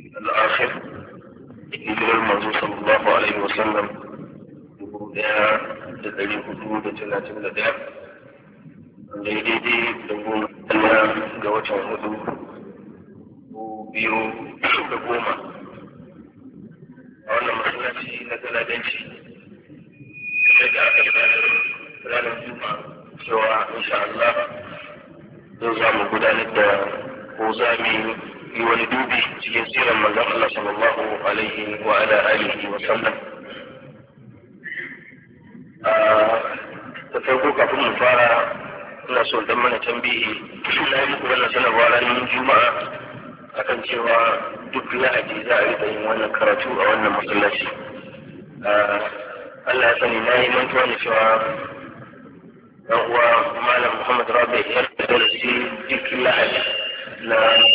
الآخر hijirar manzo sallallahu alaihi wasallam 1431 daidai da goma ga watan hudu 2010 a wannan masallaci na galadanci sai da aka tsarar ranar juma'a cewa insha Allah zai za mu gudanar da ko za mu yi wani dubi cikin sirar manzon Allah sallallahu alaihi wa ala alihi wa sallam. Da farko kafin mu fara ina so dan mana tambihi na yi muku wannan sanarwa ranar juma'a akan cewa duk lahadi za a rika yin wannan karatu a wannan masallaci. Allah ya sani na yi mantuwa da cewa dan uwa malam Muhammad Rabi ya da shi duk lahadi na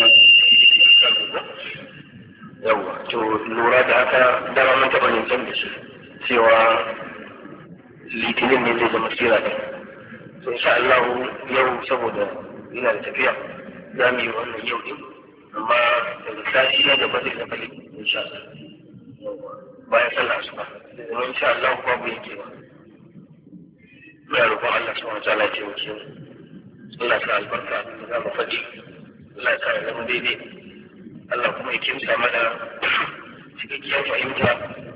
yawa to lura da haka dama mun taɓa nisan da shi cewa litinin ne zai zama sira ne to insha Allah yau saboda ina da tafiya za mu yi wannan yau din amma daga sati na gaba zai zama litinin insha Allah bayan sallah asuba zama insha Allah babu yake ba muna roƙon Allah subhanahu wa ta'ala ya taimake mu Allah ya sa albarka da za mu faɗi Allah ya sa ya zama daidai Allah kuma ya kimsa mana cikakkiyar fahimta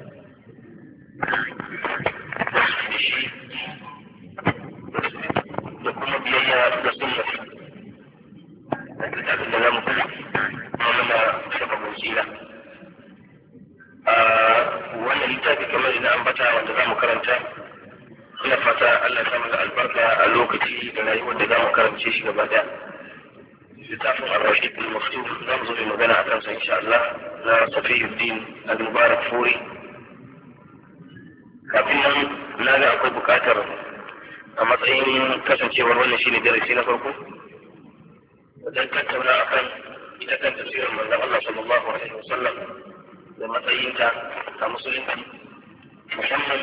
da kuma biyayya da sunna da kitabin da za mu kuma mana sababin sila. Wannan littafi kamar da ambata wanda za mu karanta ina fata Allah ya sa mana albarka a lokaci da rayuwar da za mu karance shi gaba daya. littafin al-rashid al-maftuf za mu zo mai magana a kansa insha Allah na Safiyuddin al-Mubarak Furi. Kafin nan na ga akwai bukatar a matsayin kasancewar wannan shine darasi na farko wajen tattauna akan ita kan tafsirin manzon Allah sallallahu alaihi wasallam da matsayinta a musulunci musamman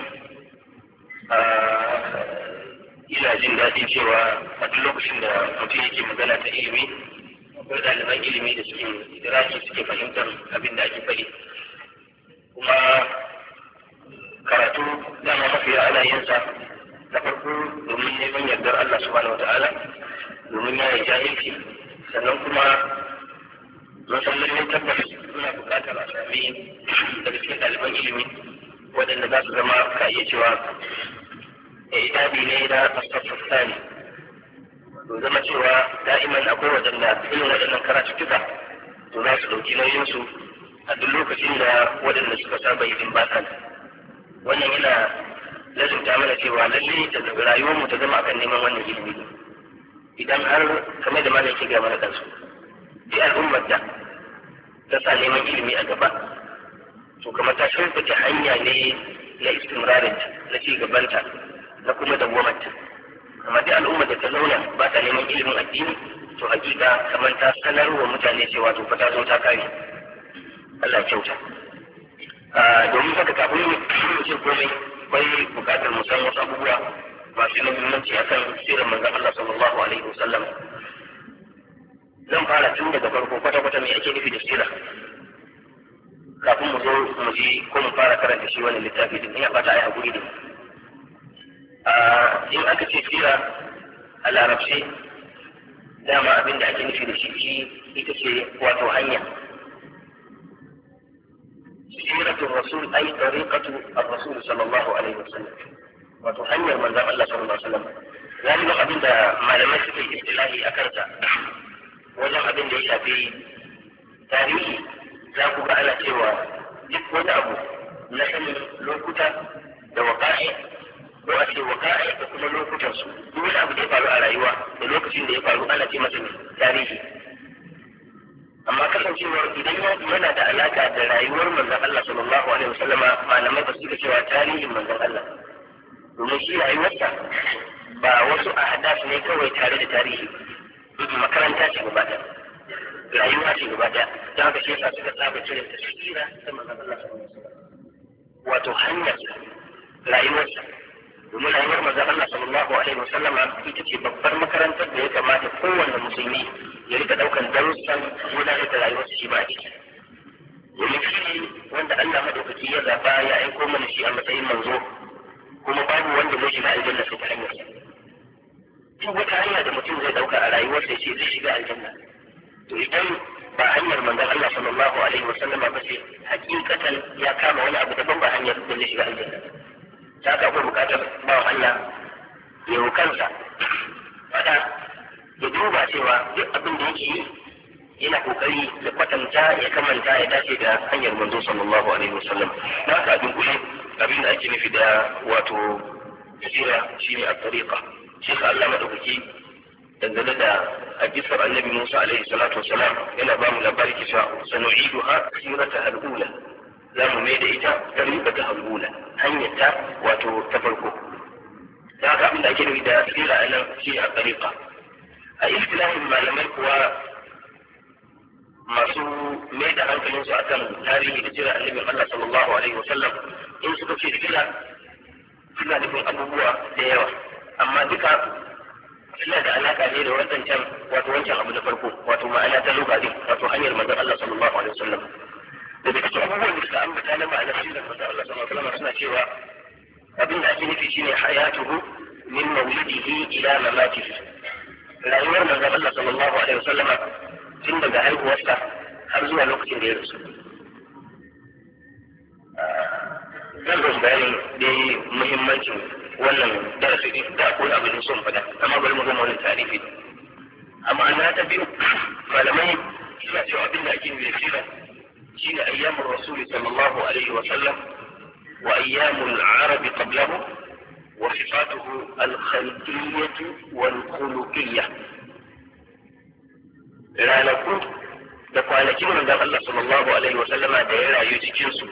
ina jin daɗin cewa a duk lokacin da mutum yake magana ta ilimi akwai ɗaliban ilimi da suke idiraki suke fahimtar abin da ake faɗi kuma karatu dama mafiya ana yin sa na farko domin neman yardar Allah subhanahu wa ta'ala domin ya yi jahilci sannan kuma musallin tabbas suna buƙatar a sami daga cikin ɗaliban ilimi waɗanda za su zama ka iya cewa idadi ne da tasaffuta ne to zama cewa da'iman akwai waɗanda irin waɗannan karatuttuka to za su ɗauki nauyinsu a duk lokacin da waɗanda suka saba yin bakan wannan yana lazumta mana cewa lalle da rayuwarmu ta zama akan neman wannan ilimi idan har kamar da malam yake ga mana kansu bi al'ummar da ta sa neman ilimi a gaba to kamar ta shimfiɗa hanya ne na istimrarin na ci gabanta na kuma dawwamanta amma dai al'ummar da ta zauna ba ta neman ilimin addini to hakika kamar ta sanar wa mutane cewa to fa ta zo ta kare Allah ya kyauta domin haka kafin mu ce komai bai bukatar mu san wasu abubuwa masu muhimmanci akan sirar manzon Allah sallallahu alaihi wasallam zan fara tun daga farko kwata-kwata me ake nufi da sira kafin mu zo mu ji ko mu fara karanta shi wannan littafi din ina fata ai hakuri da in aka ce sira a larabci dama abin da ake nufi da shi ita ce wato hanya siratul rasul ay tariqatu ar-rasul sallallahu alaihi wasallam wato hanyar manzon Allah sallallahu alaihi wasallam zalima abin da malamai suke istilahi akan sa wajen abin da ya shafi tarihi za ku ga ana cewa duk wani abu na sanin lokuta da waƙa'i ko a ce waƙa'i da kuma lokutan su duk wani abu da ya faru a rayuwa da lokacin da ya faru ana ce masa tarihi amma kasancewar idan yana da alaka da rayuwar manzon Allah sallallahu alaihi wasallam malamai ba su ga cewa tarihin manzon Allah domin shi rayuwarsa ba wasu ahdath ne kawai tare da tarihi makaranta ce gaba ɗaya rayuwa ce gaba ɗaya don haka shi yasa suka saba cire tasira ta manzon Allah sallallahu alaihi wasallam wato hanyar rayuwarsa domin rayuwar manzon Allah sallallahu alaihi wasallam ita ce babbar makarantar da ya kamata kowanne musulmi ya rika ɗaukan darussan gudanar da rayuwarsa shi ba a ciki Allah madaukaki ya zaba ya aiko mana shi a matsayin manzo kuma babu wanda zai shiga aljanna sai ta hanyar duk wata hanya da mutum zai dauka a rayuwarsa ya ce zai shiga aljanna to idan ba hanyar manzon Allah sallallahu alaihi wasallam ba ce hakikatan ya kama wani abu daban ba hanyar da zai shiga aljanna ta ka akwai bukatar bawan Allah ya yi kansa fada ya duba cewa duk abin da yake yi yana kokari ya kwatanta ya kamanta ya dace da hanyar manzo sallallahu alaihi wasallam na ka dunkule abin da ake nufi da wato sira shine at-tariqa shi ka Allah madaukaki dangane da hadisin annabi Musa alaihi salatu wasalam yana ba mu labari cewa sanu'iduha sirata al-ula za mu mai da ita tariqata al-ula hanyar ta wato ta farko da haka abin da ake nufi da sira anan shi a tariqa a istilahin malamai kuwa masu mai da hankalinsu akan tarihi da jira annabin Allah sallallahu alaihi wasallam in suka ce sira suna nufin abubuwa da yawa amma duka suna da alaka ne da wancan abu na farko wato ma'ana ta lokacin wato hanyar manzon Allah sallallahu alaihi wasallam da daga cikin abubuwan da suka ambata na ma'anar sirar manzon Allah sallallahu alaihi wasallam suna cewa abin da ake nufi shine hayatuhu min mawlidihi ila mamatihi rayuwar manzon Allah sallallahu alaihi wasallam tun daga haihuwarsa har zuwa lokacin da ya rasu zan zo bayanin da muhimmancin wannan darasi din da akwai abin da son fada amma bari mu gama wani tarihi amma na ta biyu malamai suna cewa abin da ake nufi sira shine ayyamur rasul sallallahu alaihi wa sallam wa ayyamul arab qablahu wa sifatuhu al-khalqiyyah wal khuluqiyyah ranaku da kwanakin manzon Allah sallallahu alaihi wa sallama da ya rayu cikin su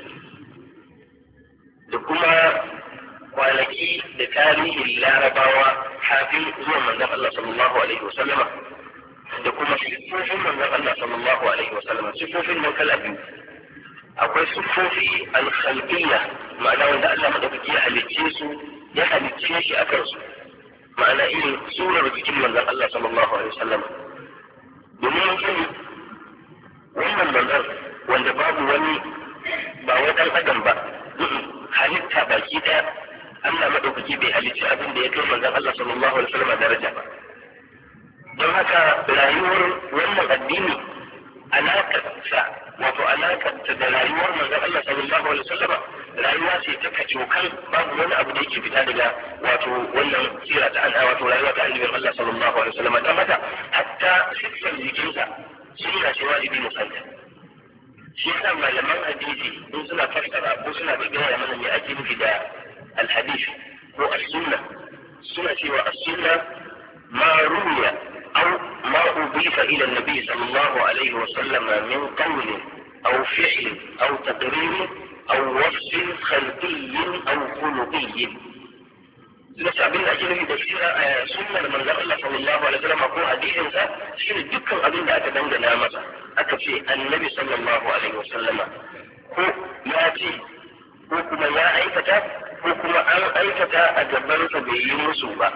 da kuma kwanaki da tarihin larabawa kafin zuwan manzon Allah sallallahu alaihi wasallam da kuma siffofin manzon Allah sallallahu alaihi wasallam siffofin nan kala biyu akwai siffofi al-khalqiyya ma'ana wanda Allah madaukaki ya halicce su ya halicce shi akan su ma'ana irin surar jikin manzon Allah sallallahu alaihi wasallam domin sani wannan manzon wanda babu wani ba wai dan adam ba halitta baki daya Allah madaukaki bai halicci abin da ya kai manzon Allah sallallahu alaihi wasallam daraja ba don haka rayuwar wannan addini alaƙarsa wato alaƙarta da rayuwar manzon Allah sallallahu alaihi wasallam rayuwa ce ta kacokan babu wani abu da yake fita daga wato wannan sira ta Allah wato rayuwa ta annabi Allah sallallahu alaihi wasallam don haka hatta sifar jikinsa sunna ce wajibi musalla shi yasa malaman hadisi in suna fassara ko suna bayyana mana me ake nufi da الحديث هو السنة سنة والسنة ما روي أو ما أضيف إلى النبي صلى الله عليه وسلم من قول أو فعل أو تقرير أو وصف خلقي أو خلقي نسأل أجل تفسير سنة من الله صلى الله عليه وسلم أقول حديثا شيء دكا أبين أتدنج نامسا أكفي النبي صلى الله عليه وسلم هو يأتي هو كما يا أيكتا ko kuma an aikata a gabansa bai yi musu ba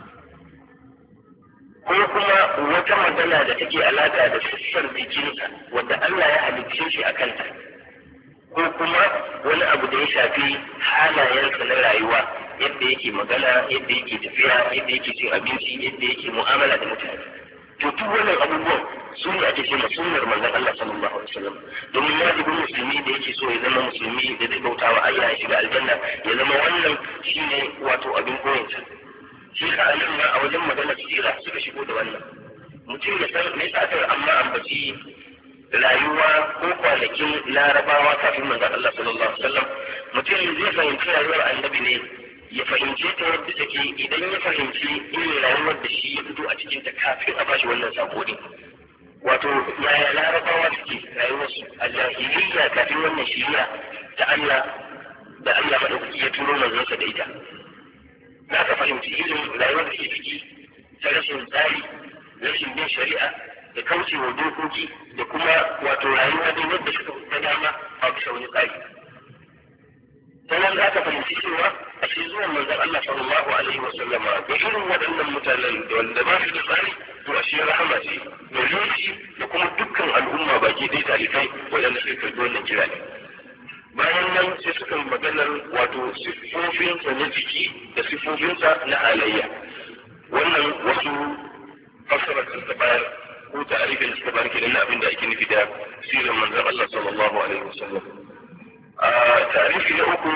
ko kuma wata magana da take alaƙa da siffar jikinsa wadda Allah ya halicce shi a kanta ko kuma wani abu da ya shafi halayensa na rayuwa yadda yake magana yadda yake tafiya yadda yake cin abinci yadda yake mu'amala da mutane to duk wannan abubuwan su ne ake cewa sunnar manzon Allah sallallahu alaihi wasallam domin wajibin musulmi da yake so ya zama musulmi da zai bauta wa Allah ya shiga aljanna ya zama wannan shine wato abin koyinsa shi ka anan ma a wajen magana sira suka shigo da wannan mutum ya san me yasa amma ambaci rayuwa ko kwanakin larabawa kafin manzon Allah sallallahu alaihi wasallam mutum zai fahimci rayuwar annabi ne ya fahimce ta yadda take idan ya fahimci irin rayuwar da shi ya fito a cikin ta kafin a bashi wannan sako ne wato yaya larabawa suke rayuwarsu a jahiliyya kafin wannan shiriya ta Allah da Allah madaukaki ya turo manzonsa da ita za ka fahimci irin rayuwar da ke ciki ta rashin tsari rashin bin shari'a da kauce wa dokoki da kuma wato rayuwa da yadda suka ta dama a bisa wani tsari sannan za ka fahimci cewa a shi zuwan manzon Allah sallallahu alaihi wa sallama da irin waɗannan mutanen da wanda ba su da tsari to a shi rahama ce da shi da kuma dukkan al'umma baki ɗaya talifai waɗanda suka karɓi wannan kira ne bayan nan sai suka maganar wato siffofinsa na jiki da siffofinsa na halayya. Wannan wasu fassarar da bayar ko ta'arifin da suka bayar kenan na abin da ake nufi da sirrin manzon Allah sallallahu alaihi wasallam. A ta'arifi na uku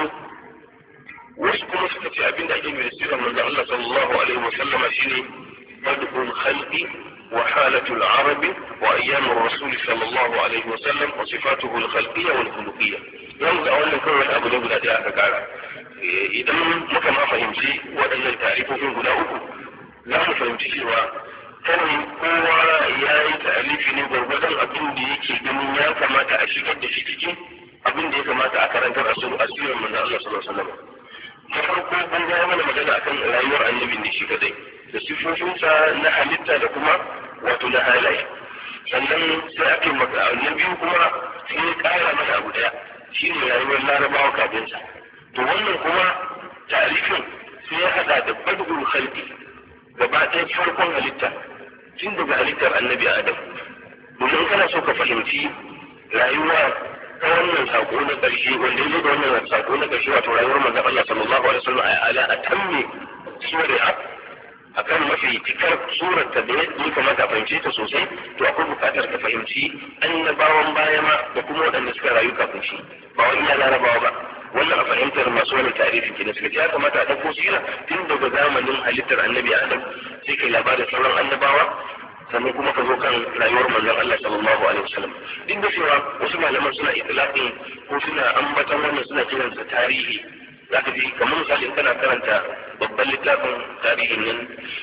wasu kuma suka ce abin da ake nufi da sirrin manzon Allah sallallahu alaihi wasallam shine bad'ul khalqi وحالة العرب وأيام الرسول صلى الله عليه وسلم وصفاته الخلقية والخلقية. يوم أولا كون أبو نبي أداء فكارا إذا مكا ما فهمتي وأن التعريف في غناؤه لا فهمتي سوى كان هو يا تعريف نبر بدل أبن ديكي دنيا كما تأشيكت دشيكي أبن ديكي كما تأكرنت الرسول أسير من الله صلى الله عليه وسلم. farko an gaya mana magana akan rayuwar annabin ne shi kadai da sifofinsa na halitta da kuma wato na halaye, sannan sai ake na biyu kuma sai ya kara mana abu daya shine rayuwar larabawa kafin sa. To wannan kuma tarifin sai ya hada da badul khalqi gaba ɗaya farkon halitta tun daga halittar annabi Adam. Domin kana so ka fahimci rayuwa ta wannan sako na ƙarshe wanda ya zo da wannan sako na ƙarshe wato rayuwar manzon Allah sallallahu alaihi wasallam ala atammi sura akan mafi cikar surar ta da ya kamata a fahimce ta sosai, to akwai buƙatar ka fahimci annabawan baya ma da kuma waɗanda suka rayu kafin shi ba wani ya larabawa ba. wannan a fahimtar masu wani tarihi kenan suka ce ya kamata a ɗauko sira tun daga zamanin halittar annabi Adam sai kai labarin sauran annabawa sannan kuma ka zo kan rayuwar manzon Allah sallallahu alaihi wasallam. Duk da cewa wasu malaman suna itlaqin ko suna ambatan wannan suna kiransa tarihi, zaka ji kamar misali in kana karanta babban littafin tarihin nan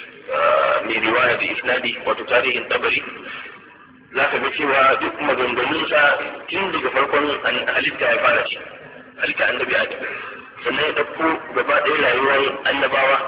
mai riwaya da isnadi wato tarihin Tabari, zaka ga cewa duk maganganunsa tun daga farkon halitta ya fara shi halitta annabi Adam, sannan ya ɗauko gaba ɗaya rayuwar annabawa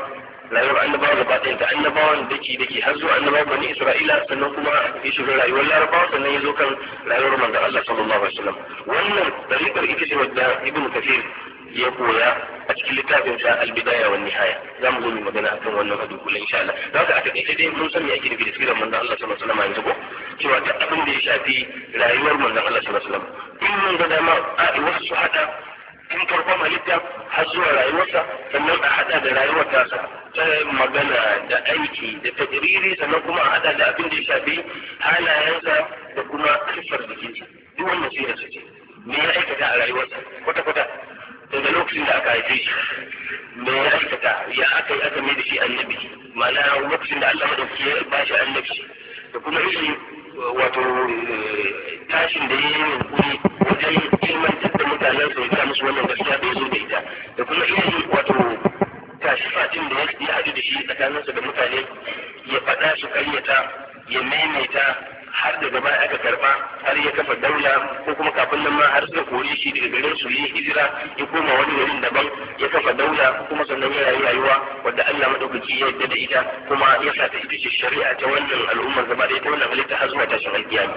gaba ɗaya da annabawan dake har zuwa annabawan bani Isra'ila, sannan kuma ya shiga rayuwar larabawa, sannan ya zo kan rayuwar manzon Allah sallallahu alaihi wasallam. Wannan dariƙar ita ce wadda Ibn Kathir ya koya a cikin littafin sa al-Bidaya wan Nihaya. Za mu zo mu magana akan wannan hadu kullun insha Allah. Da haka a takaice dai mun san me ake nufi da sirar manzon Allah sallallahu alaihi wasallam yanzu ko cewa duk abin da ya shafi rayuwar manzon Allah sallallahu alaihi wasallam in mun ga dama a wasu su hada tun farkon halitta har zuwa rayuwarsa, sannan a hada da rayuwar tasa ta magana da aiki da tajiriri, sannan kuma a hada da abin da ya shafi halayensa da kuma siffar jikinsa. Duk wannan sai da ce me ya aikata a rayuwarsa kwata-kwata daga lokacin da aka haife shi, me ya aikata ya aka mai da shi annabi, ma'ana lokacin da Allah madauki ya ba shi annabci, da kuma irin wato tashin da ya yi yunkuri wajen ilmantar da mutanen su ya musu wannan gaskiya da ya zo da ita, da kuma irin wato tashifatin da ya haɗu da shi tsakaninsa da mutane, ya faɗa su karyata ya maimaita har daga baya aka karɓa har ya kafa daula, ko kuma kafin nan ma har suka kore shi daga garin su yi hijira ya koma wani garin daban ya kafa daula, kuma sannan ya rayu rayuwa wadda Allah madaukaki ya yarda da ita kuma ya sa ta ita ce shari'a ta wannan al'ummar gaba da ita wannan halitta har zuwa tashin alkiyama.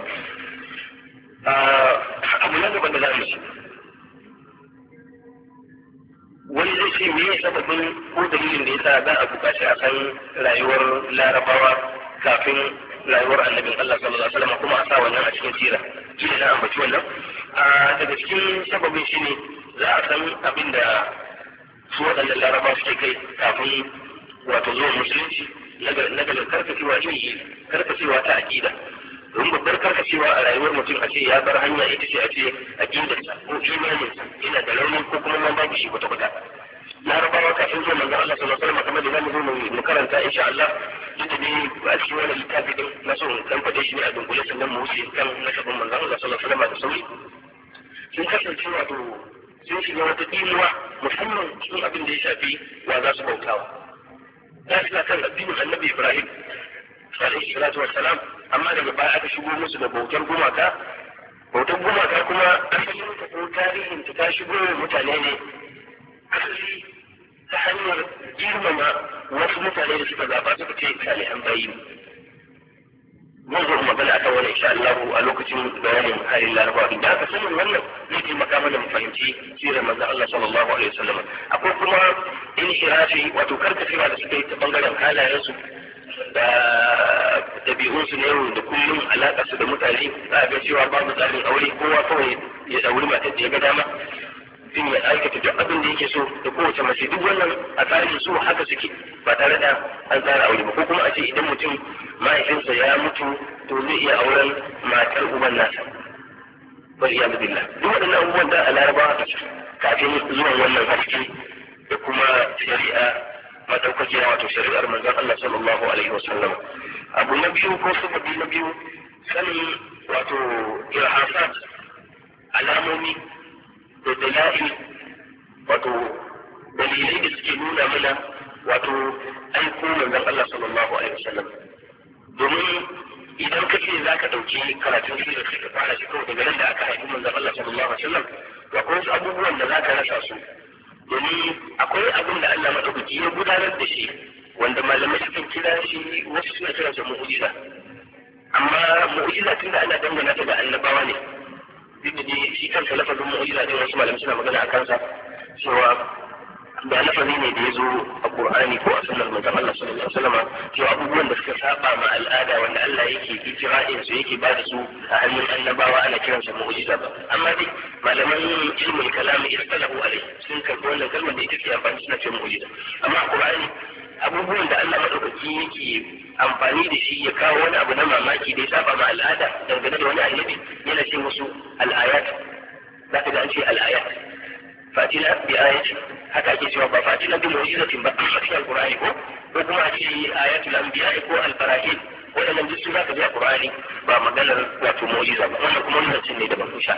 Abu na gaban da za mu ci wani zai ce me sababin ko dalilin da yasa za a buƙaci a san rayuwar larabawa kafin rayuwar annabin Allah sallallahu alaihi wasallam kuma a sa wannan a cikin sira kila na ambaci wannan. Daga cikin sababin shine za a san abin da su waɗannan larabawa suke kai kafin wato zuwa musulunci na daga karkacewa ta aƙida. Don babbar karkacewa a rayuwar mutum a ce ya bar hanya ita ce a ce aƙidarsa ko imaninsa yana da rauni ko kuma ma babu shi kwata-kwata. Larabawa kafin zuwa manzon Allah sallallahu alaihi wasallam kamar da zamu zo mu karanta insha Allah, duk ne a cikin wannan littafi din na so dan fade shi ne a dunkule sannan mu wuce kan nasabin manzon Allah sallallahu alaihi wasallam da sauri. Sun kasance wato sun shiga wata dimuwa musamman cikin abin da ya shafi wa za su bautawa. Za su kan addinin Annabi Ibrahim alaihi salatu wassalam, amma daga baya aka shigo musu da bautar gumaka kuma asalin ta ko tarihin ta shigo mutane ne asali ta hanyar girmama wasu mutane da suka zaba suka ce salihan bayi. Mun zo magana akan wannan insha Allah a lokacin bayanin halin larabawa. Da aka sanin wannan zai taimaka mana mu fahimci sirar manzon Allah sallallahu alaihi wasallam. Akwai kuma inhirafi wato karkacewa da suka yi ta bangaren halayensu da ɗabi'unsu na yau da kullum alaƙarsu da mutane. Za a ga cewa babu tsarin aure, kowa kawai ya ɗauri matar da ya ga dama, mutum ya aikata duk abin da yake so da kowace mace, duk wannan a tsarin su haka suke ba tare da an tsara aure ba. Ko kuma a ce idan mutum mahaifinsa ya mutu to zai iya auren matar uban nasa, bal iyadu billah. Duk waɗannan abubuwan da a larabawa kafin zuwan wannan haske da kuma shari'a madaukakiya, wato shari'ar manzon Allah sallallahu alaihi wasallam. Abu na biyu ko sababi na biyu, sanin wato irhasat, alamomi da dalail, wato dalilai da suke nuna mana wato aiko manzon Allah sallallahu alaihi wasallam. Domin idan ka ce za ka ɗauki karatun sirar sai ka fara shi kawai daga nan da aka haifi manzon Allah sallallahu alaihi wasallam, akwai wasu abubuwan da za ka rasa su. Domin akwai abin da Allah madaukaki ya gudanar da shi wanda malamai sukan kira shi, wasu suna kira shi mu'jiza. Amma mu'jiza tunda ana dangana ta da annabawa ne, duk da shi kansa lafazin mu'jiza din wasu malamai suna magana a kansa cewa da lafazi ne da ya zo a Qur'ani ko a sunnar manzon Allah sallallahu alaihi wasallam, cewa abubuwan da suka saba ma al'ada wanda Allah yake ijra'in su yake bada su a hannun annabawa ana kiransa mu'jiza ba. Amma dai malaman ilmul kalam istalahu alaihi sun karɓi wannan kalmar da ita ce amfani suna ce mu'jiza. Amma a Qur'ani abubuwan da Allah madaukaki yake amfani da shi ya kawo wani abu na mamaki da ya saba ma al'ada dangane da wani annabi yana ce musu al-ayat. za ka ga an ce al-ayat, fatina bi ayati, haka ake cewa ba fatina bi mu'jizatin ba a cikin alqur'ani ko kuma a ce ayatul anbiya ko al-fara'id, wadannan duk su za ka ji a qur'ani ba maganar wato mu'jiza ba. Wannan kuma wannan ne da ban insha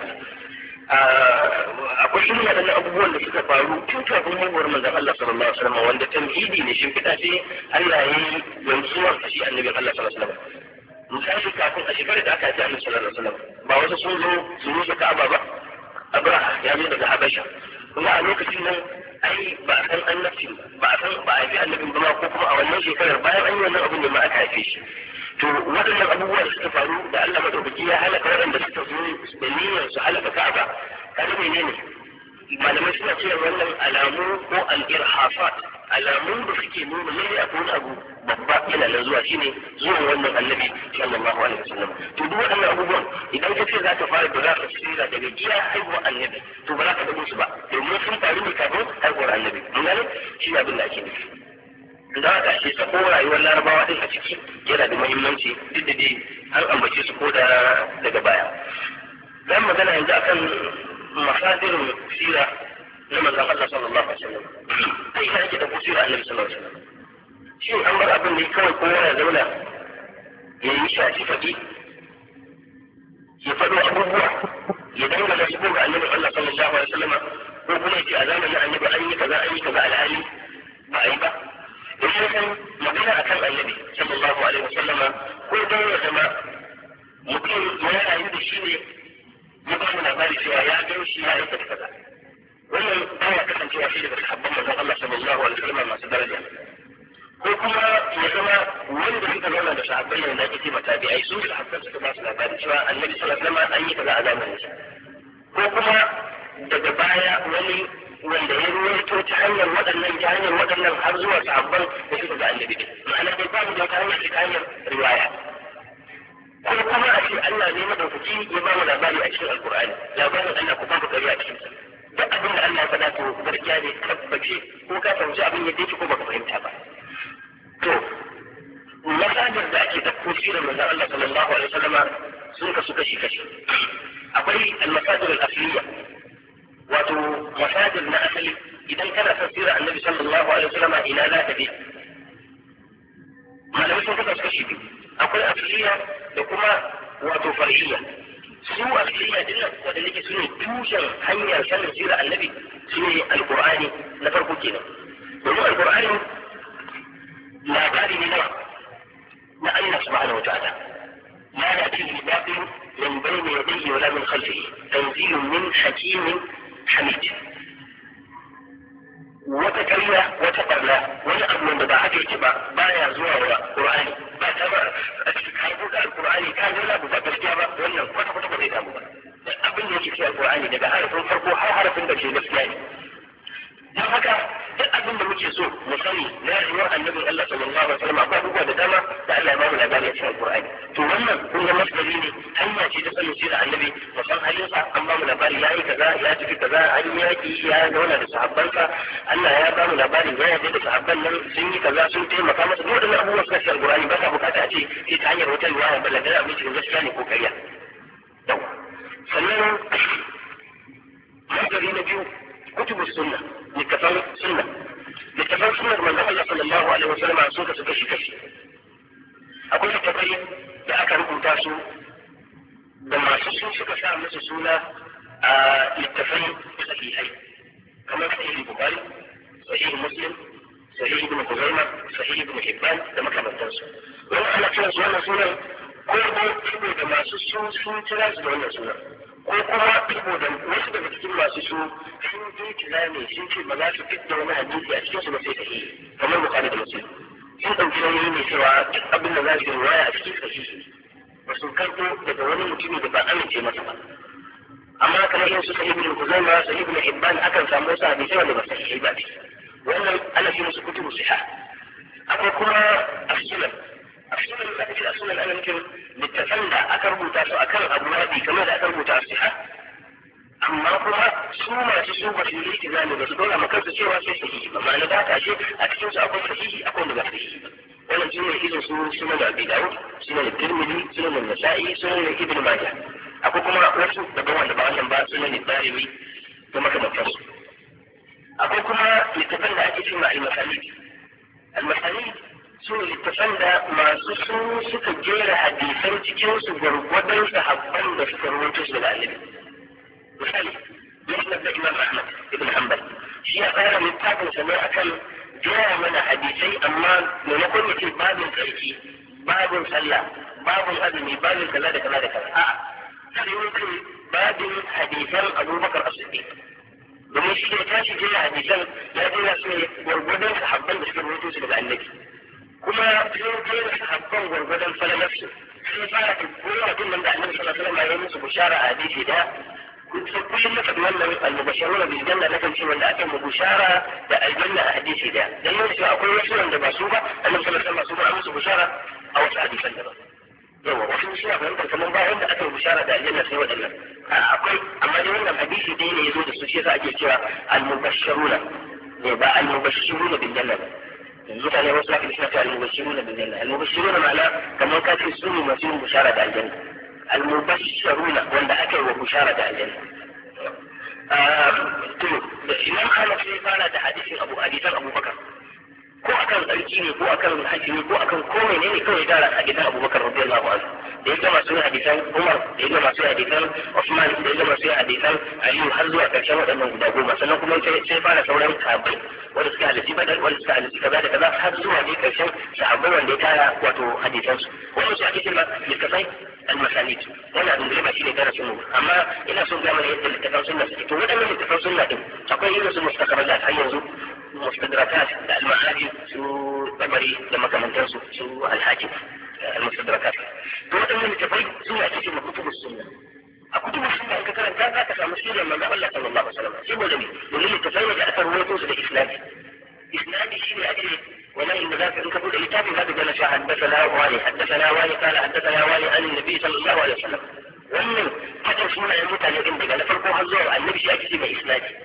akwai irin waɗannan abubuwan da suka faru tun kafin haihuwar manzon Allah sallallahu alaihi wasallam, wanda tamhidi ne, shimfiɗa ce Allah ya yi yanzuwar shi annabin Allah sallallahu alaihi wasallam. Misali, kafin a shekarar da aka haifi annabi sallallahu alaihi wasallam ba wasu sun zo su rusa Ka'aba ba, Abraha ya zo daga Habasha, kuma a lokacin nan ai ba a san annabci ba a san ba a haifi annabin ba, ko kuma a wannan shekarar bayan an yi wannan abin da ma aka haife shi. To waɗannan abubuwa da suka faru da Allah madaukaki ya halaka waɗanda suka zo da niyyar su halaka Ka'aba, kada menene malamai suna cewa wannan alamu ko al-irhafat, alamun da suke nuna lalle akwai wani abu babba yana nan zuwa, shine zuwan wannan annabi sallallahu alaihi wasallam. To duk waɗannan abubuwan idan ka ce za ka fara da za ka tsira daga iya haihuwar annabi, to ba za ka dago su ba, domin sun faru ne kafin haihuwar annabi. Mun gane shi ne abin da ake nufi. Da haka ce sako rayuwar larabawa din a ciki yana da muhimmanci, duk da dai an ambace su ko da daga baya. Zan magana yanzu akan masadirin sira na manzon Allah sallallahu alaihi wasallam. Kai ina ake da sira annabi sallallahu alaihi wasallam. Shin an bar abin ne kawai kowa ya zauna ya yi shafi faɗi, ya faɗo abubuwa, ya dangana su ga annabi Allah sallallahu alaihi wasallam, ko kuma ya ce a zamanin annabi an yi kaza alhali ba a yi ba. Domin san magana akan annabi sallallahu alaihi wasallam ko don ya zama mutum ya rayu da shi ne ya ba mu labari cewa ya gan shi ya aikata kaza, wannan baya kasancewa shi daga sahabban manzon Allah sallallahu alaihi wasallam masu daraja. Ko kuma ya zama wanda suka zauna da sahabbai ne da ake ce matabi'ai, su sahabban suka ba su labari cewa annabi sallallahu alaihi wasallam an yi kaza a zamanin sa. Ko kuma daga baya wani wanda ya ruwaito ta hanyar waɗannan har zuwa sahabban da suka ga annabi din, ma'ana dai babu da ta hanyar riwaya. Ko kuma a ce Allah ne madaukaki ya ba mu labari a cikin alkur'ani, labarin Allah ku babu gari a cikin sa. Duk abin da Allah ya faɗa to gaskiya ne, tabbace ko ka fahimci abin yadda yake ko baka fahimta ba. To masadir da ake ɗauko sirar manzon Allah sallallahu alaihi wasallama sun kasu kashi. Akwai al-masadir al-asliya, wato masadir na asali. Idan kana son sirar annabi sallallahu alaihi wasallama ina za ta bi? Malamai sun kasu kashi biyu. Akwai asliya da kuma wato far'iyya. Su asliya din nan wanda nake su ne tushen hanyar sanin sirar annabi, su ne alqur'ani na farko kenan. Domin alqur'ani labari ne na Allah subhanahu wataala, la ya'tihi al-batil min bayni yadayhi wa la min khalfihi, tanzilun min hakimin hamid. Wata karya, wata barna, wani abu wanda ba haka yake ba baya zuwa wa Qur'ani, ba ta ba a cikin kawo da Al-Qur'ani ka zo na ba gaskiya ba, wannan kwata ba zai damu ba. Abin da yake cikin Al-Qur'ani daga harafin farko har harafin da ke gaskiya ne. Don haka duk abin da muke so mu sani na rayuwar annabin Allah sallallahu alaihi wasallam akwai abubuwa da dama da Allah ya ba mu labari a cikin Al-Qur'ani. To wannan kun ga masdari ne, hanya ce ta sanin sirrin annabi, mu san halinsa, an ba mu labari labari ya yi kaza ya tafi kaza an yi yaƙi ya zauna da sahabbansa Allah ya ba mu labarin ya yarda da sahabban nan sun yi kaza sun taimaka masa duk waɗannan abubuwan suka cikin Qur'ani ba sa bukata a ce sai ta hanyar wata riwaya ba lalle abin cikin gaskiya ne ko ƙarya. Sannan nazari na biyu kutubus sunna littafan sunna manzon Allah sallallahu alaihi wasallam sun kasu kashi akwai littafai da aka rubuta su da masu su suka sa musu suna a littafai sahihai kamar sahih Bukhari sahih Muslim sahih Ibn Khuzaimah sahih Ibn Hibban da makamantansu wannan ana kiran su wannan sunan ko da masu su sun kira su da wannan sunan ko kuma saboda wasu daga cikin masu su sun je tilani sun ce ba za su fitta wani hadisi a cikin su ba sai sahihi kamar Bukhari da Muslim sun ɗauki nauyi ne cewa duk abin da za su yi riwaya a cikin sahihi ba su karɓo daga wani mutumi da ba amince masa ba amma kamar yin su sahih ibn Khuzaimah sahih ibn Hibban akan samu wasu hadisi wanda ba sahihai ba ce wannan ana ce musu kutubu sihah akwai kuma as-sunan da ake as-sunan ana nufin littafan da aka rubuta su akan abuwabi kamar da aka rubuta as-sihah amma kuma su masu su ba su yi iltizami ba su dole ma kansu cewa sai sahihi ba ma'ana da ta ce a cikin su akwai sahihi akwai wanda ba sahihi ba wannan shi ne irin su sunan Abi Dawud sunan Tirmidhi sunan Nasa'i sunan Ibn Majah akwai kuma wasu daga wanda ba wannan ba sunan Darimi da makamantansu akwai kuma littafan da ake cewa al-masanid su ne littafan da masu su suka jera hadisan cikin su gwargwadon sahabban da suka rawaito su daga Annabi misali musnad da Imam Ahmad ibn Hanbal shi ya tsara littafin sa ne akan jera mana hadisai amma maimakon ya ce babin tsarki babin sallah babin azumi babin kaza da kaza da kaza a'a sai mutum babin hadisan Abubakar As-Siddiq domin shi ya tashi jera hadisan ya jera su ne gwargwadon sahabban da suka rawaito su daga Annabi kuma sai jera sahabban gwargwadon falalarsu sai fara kowa din nan da Annabi sallallahu alaihi wasallam ya musu bushara a hadisi da kullum na faɗi wannan al-mubashshiruna bil janna na kan ce wanda ake mu bushara da aljanna a hadisi da dan yau cewa akwai wasu wanda ba su ba Annabi sallallahu alaihi wasallam su ba musu bushara a wasu hadisan da ba yawa wasu suna fahimtar kamar ba wanda aka yi bushara da aljanna sai waɗannan akwai amma dai wannan hadisi dai ne yazo da su shi yasa ake cewa al-mubashshiruna ne ba al-mubashshiruna bil janna ba yanzu mutane wasu aka suna cewa al-mubashshiruna bil janna al-mubashshiruna ma'ana kamar ka ce su ne masu yin bushara da aljanna المبشرون wanda aka yi wa bushara da aljanna to da imam Ahmad sai fara da hadisin hadisan Abubakar ko akan tsarki ne ko akan haji ne ko akan komai ne kawai da hadisan Abubakar radiyallahu anhu da ya gama su hadisan Umar da ya gama su hadisan Uthman da ya gama su hadisan Ali har zuwa karshen waɗannan guda goma sannan kuma sai fara sauran sahabbai wanda suka halarci Badar wanda suka halarci kaza da kaza har zuwa ne karshen sahabbai wanda ya tara wato hadisan su wannan shi ake cewa littafai المسانيد وانا ادري ما شيء درس منه اما الى سوق من التفاصيل السنه تو ودنا التفاصيل السنه تقول الى المستقبلات حيزو مستدركات المعاجم سو تمري لما كمان تنسو سو الحاجب المستدركات تو ودنا التفاصيل سنه تجي من كتب السنه كتب السنه انت كان ذاك مسؤول من الله صلى الله عليه وسلم سيبوا لي واللي التفاصيل ده اثر هو توصل الاسلامي اسنادي شيء اجل ولا إن ذاك إن كتب الكتاب هذا جل حدثنا والي قال حدثنا والي عن النبي صلى الله عليه وسلم ومن حتى سنة الموت على جنبك أنا فرقوا هزور النبي شيء أكسي إسنادي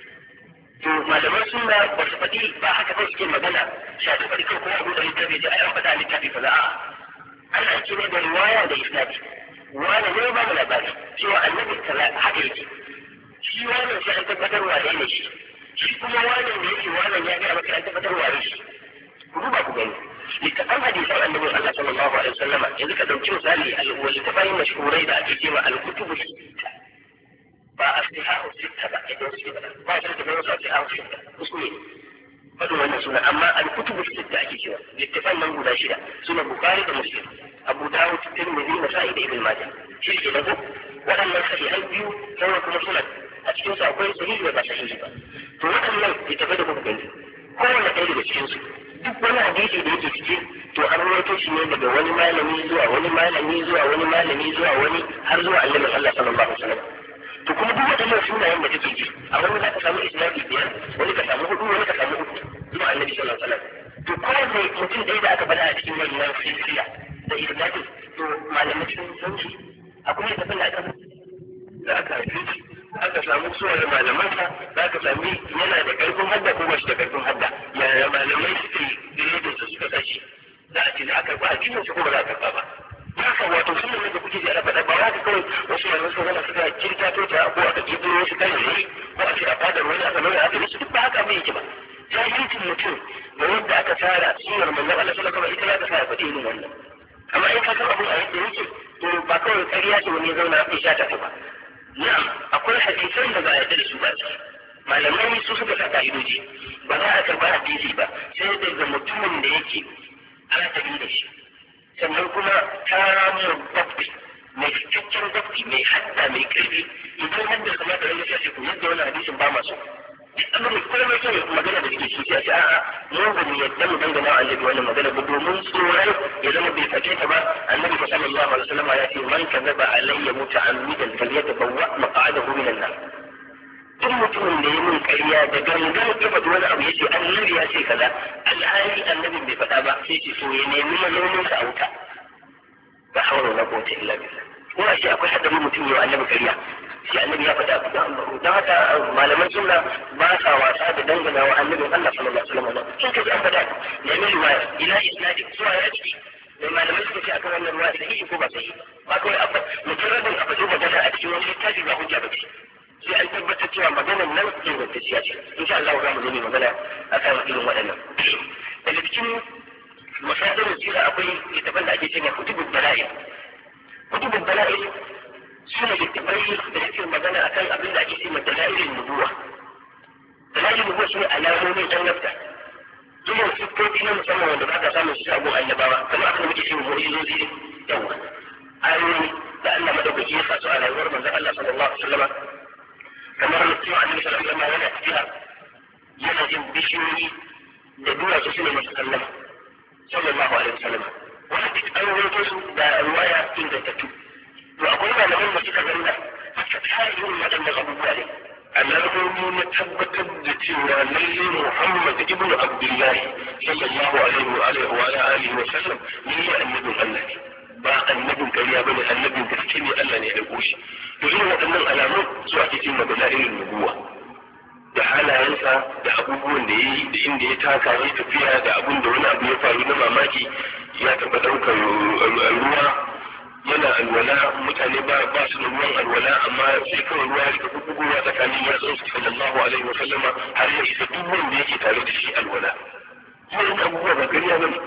ما لما سنة وصفتي باحك فوسكي مدنة شاهد فريق القوة أقول الكتاب يجي أيام بدأ الكتاب فلا أنا أكسي لدى رواية لإسنادي وانا ليه ما من أبالي سوى النبي حقيقي شي وانا سأل تبتر وعليه شي كما وانا يجي وانا يعني أبكي أن تبتر وعليه duba ku gani littafan hadisan annabi Allah sallallahu alaihi wasallam yanzu ka dauki misali littafan mashhurai da ake cewa al-kutubu sitta ba as-sihahu sitta ba idan su ba shi da wasu as-sihahu sitta kuskure fadu wannan suna amma al-kutubu sitta ake cewa littafan nan guda shida suna Bukhari da Muslim Abu Dawud Tirmidhi Nasa'i da Ibn Majah shi ke da waɗannan sahihai biyu sauran kuma sunan a cikin su akwai sahihi da ba sahihi ba to waɗannan littafai da kuka gani kowanne ɗaya daga cikin su duk wani hadisi da yake ciki to an rawaito shi ne daga wani malami zuwa wani malami zuwa wani malami zuwa wani har zuwa annabi Allah sallallahu alaihi wasallam to kuma duk waɗannan sunayen da kake ji a wani za ka samu isnadi biyar wani ka samu hudu wani ka samu uku zuwa annabi sallallahu alaihi wasallam to kowanne mutum ɗaya da aka faɗa a cikin wannan silsila da isnadi to malamai sun san shi akwai tafin da aka haife shi aka samu suwar malamansa za ka sami yana da karfin hadda ko bashi da karfin hadda yaya malamai suka yi dalilin su suka sashi za a ce za a karɓa addinin su ko ba za a karɓa ba. haka wato sunan da kuke ji ana faɗa ba za ka kawai wasu malamai sun zama suka kirkito ta ko aka ƙirƙiro wasu kayayyaki ko a ce a fadar wani aka nuna aka yi su duk ba haka mai yake ba. jahilcin mutum da yadda aka tsara sunar manzon Allah sallallahu alaihi wasallam ita za ta sa ya faɗi irin wannan. amma in ka san abu a yadda yake to ba kawai ƙarya ce wani ya zauna ya sha ta ba. na'am akwai hadisan da ba a yarda da su ba malamai su suka sa ka'idoji ba za a karɓa hadisi ba sai daga mutumin da yake adali da shi sannan kuma tamun dabbi mai cikakken dabbi mai hadda mai karfi idan hadda kuma da rage sai ku yadda wani hadisin ba masu amma mai kuma mai kyau magana da kike shi sai a'a mu ba mu yadda mu dangana wa annabi wannan magana ba domin tsoron ya zama bai fate ta ba. annabi sallallahu alaihi wasallam ya ce man kadzaba alayya muta'ammidan falyatabawwa maq'adahu minan nar. duk mutumin da ya mun ƙarya da gangan ya faɗi wani abu ya ce annabi ya ce kaza alhali annabin bai faɗa ba sai ce so ya nemi mazaunin sa a wuta ba hawla wala quwwata illa billah. ko a ce akwai hadari mutum ya annabi ƙarya sai annabi ya faɗa abu don haka malaman sunna ba sa wasa da dangana wa annabin Allah sallallahu alaihi wasallam in ka ji an faɗa nemi riwaya ila isnadi zuwa ya ciki mai malamai suka ce akan wannan ruwa sahihi ko ba sahihi ba kawai abba mujarradin abu magana a cikin wani littafi ba hujja ba ce sai an tabbatar cewa maganar nan ingantacciya ce. insha Allah za mu zo mu magana akan irin waɗannan. daga cikin masadirin sira akwai littafan da ake cewa kutubul dala'il. kutubul dala'il suna littafai da suke magana akan abin da ake cewa dala'ilin nubuwa. dala'ilin nubuwa shine alamomin annabta. zuwa siffofi na musamman wanda ba ka samun su abu annabawa kamar abin da muke cewa mu'jizozi ne yawa ayoyi da Allah madaukaki ya sa su a rayuwar manzon Allah sallallahu alaihi wasallam kamar mutum annabi sallallahu alaihi wasallam yana tafiya yana jin bishiyoyi da duwatsu suna masa sallama sallallahu alaihi wasallam wani duk an rawaito su da ruwaya ingantattu. to akwai malaman da suka zanna haka tarihin waɗannan abubuwa ne alamomi na tabbatar da cewa lalle Muhammad ibn Abdullahi sallallahu alaihi wa alihi wa sallam ne annabin Allah ne ba annabin ƙarya bane annabin gaske ne Allah ne ya aiko shi. to irin waɗannan alamun su ake cewa dalailin nubuwa da halayensa da abubuwan da yayi da inda ya taka ya tafiya da abun da wani abu ya faru na mamaki ya taɓa ɗaukar ruwa yana alwala mutane ba su da ruwan alwala amma sai kawai ruwa ya rika bugowa tsakanin yatsun su sallallahu alaihi wa sallama har ya isa duk wanda yake tare da shi alwala. wannan abubuwa ba ƙarya bane.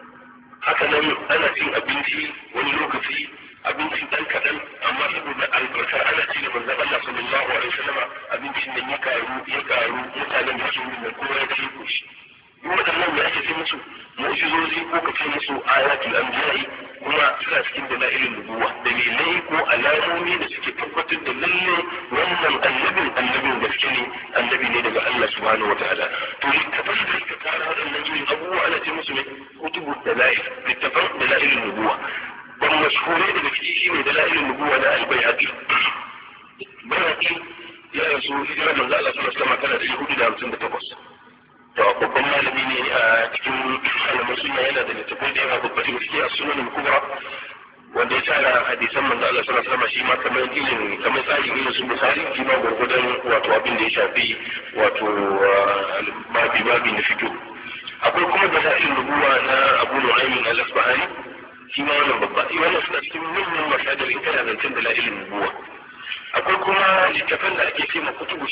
haka nan ana cin abinci wani lokaci abincin dan kaɗan amma saboda albarkar ana ci da manzon Allah sallallahu alaihi wasallam abincin nan ya karu mutanen da suke da kowa ya ci koshi. waɗannan da ake ce musu mu'jizozi ko ka ce musu ayatul anbiya'i kuma suna cikin dalailin nubuwa dalilai ko alamomi da suke tabbatar da lalle wannan annabin gaske ne annabi ne daga Allah subhanahu wataala. to littafan da suka tara waɗannan irin abubuwa ana ce musu ne kutubu dalail littafan dalailin nubuwa. ban mashhurai daga ciki shine dalailin nubuwa na al-Baihaqi. Baihaqi ya rasu hijira manzo Allah sallallahu alaihi wasallam tana da 458. to babban malami ne a cikin malaman sunna yana da littafai da yawa babbar gaske a sunan kubra wanda ya tara hadisan manzo Allah sallallahu alaihi wasallam shi ma kamar tsari irin su Bukhari shi ma gurgudan wato abin da ya shafi wato babi na fito. akwai kuma da sa'in rubuwa na Abu Nu'aym al-Asbahani shi ma wannan babba wannan suna cikin manyan masadar in kana zancen da la'ilin nubuwa. akwai kuma littafan da ake cewa kutubu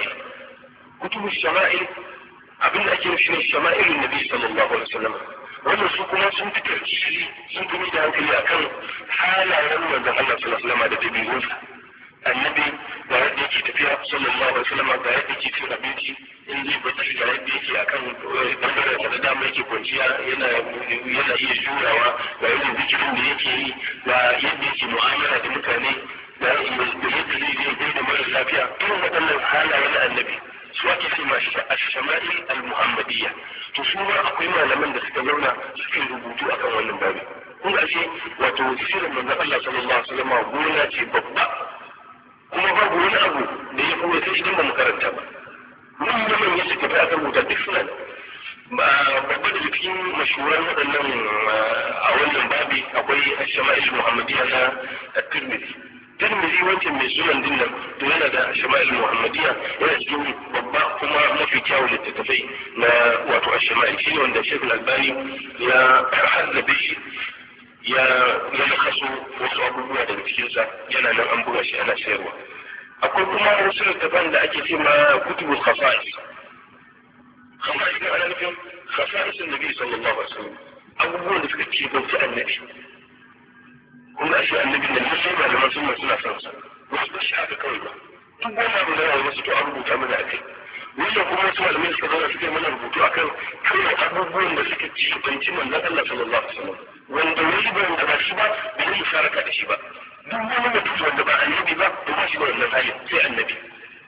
shama'il abin da ake nufi ne shama'ilun nabi sallallahu alaihi wasallam. wannan su kuma sun fi tarkishi sun fi da hankali akan halayen manzon Allah sallallahu alaihi wasallam da dabi'unsa. annabi da yadda yake tafiya sallallahu alaihi wasallam da yadda yake cin abinci in zai bacci da yadda yake akan bangaren sa da dama yake kwanciya yana iya jurawa da irin zikirin da yake yi da yadda yake mu'amala da mutane da yadda zai da mara lafiya irin waɗannan halayen annabi su ake ce ma shama'il al-muhammadiyya. to su ma akwai malaman da suka zauna suka yi rubutu akan wannan babu. kun ga ce wato sirrin manzon Allah sallallahu alaihi wasallam gona ce babba kuma babu wani abu da ya kuma sai idan ba mu karanta ba. mun da man yake tafi akan rubuta duk suna babba da cikin mashuran waɗannan a wannan babi akwai shama'il muhammadiyya na at-Tirmidhi Tirmidhi wancan mai sunan din nan to yana da Shama'il Muhammadiyya, yana cikin babba kuma mafi kyawun littattafai na wato Shama'il, shine wanda Sheikh Al-Albani ya hazzabe shi ya kaso wasu abubuwa daga cikinsa, yana nan an buga shi ana sayarwa. Akwai kuma wasu littattafan da ake ce ma kutubul khasa'is. Khasa'is ne ana nufin khasa'isin Nabi sallallahu alaihi wasallam, abubuwan da suka ce bauci annabi. Kuma ashe annabi da musu malaman sunna suna son sa, wasu ba shi haka kawai ba. Duk wani abu da ya wasu to an rubuta mana akai. Wannan kuma wasu malamai suka zauna suka yi mana rubutu akan kawai abubuwan da suka ci banci manzon Allah sallallahu alaihi wasallam, wanda wani ba wanda ba shi ba bai yi musharaka da shi ba. Duk wani mutum wanda ba annabi ba to ba shi da wannan hali sai annabi.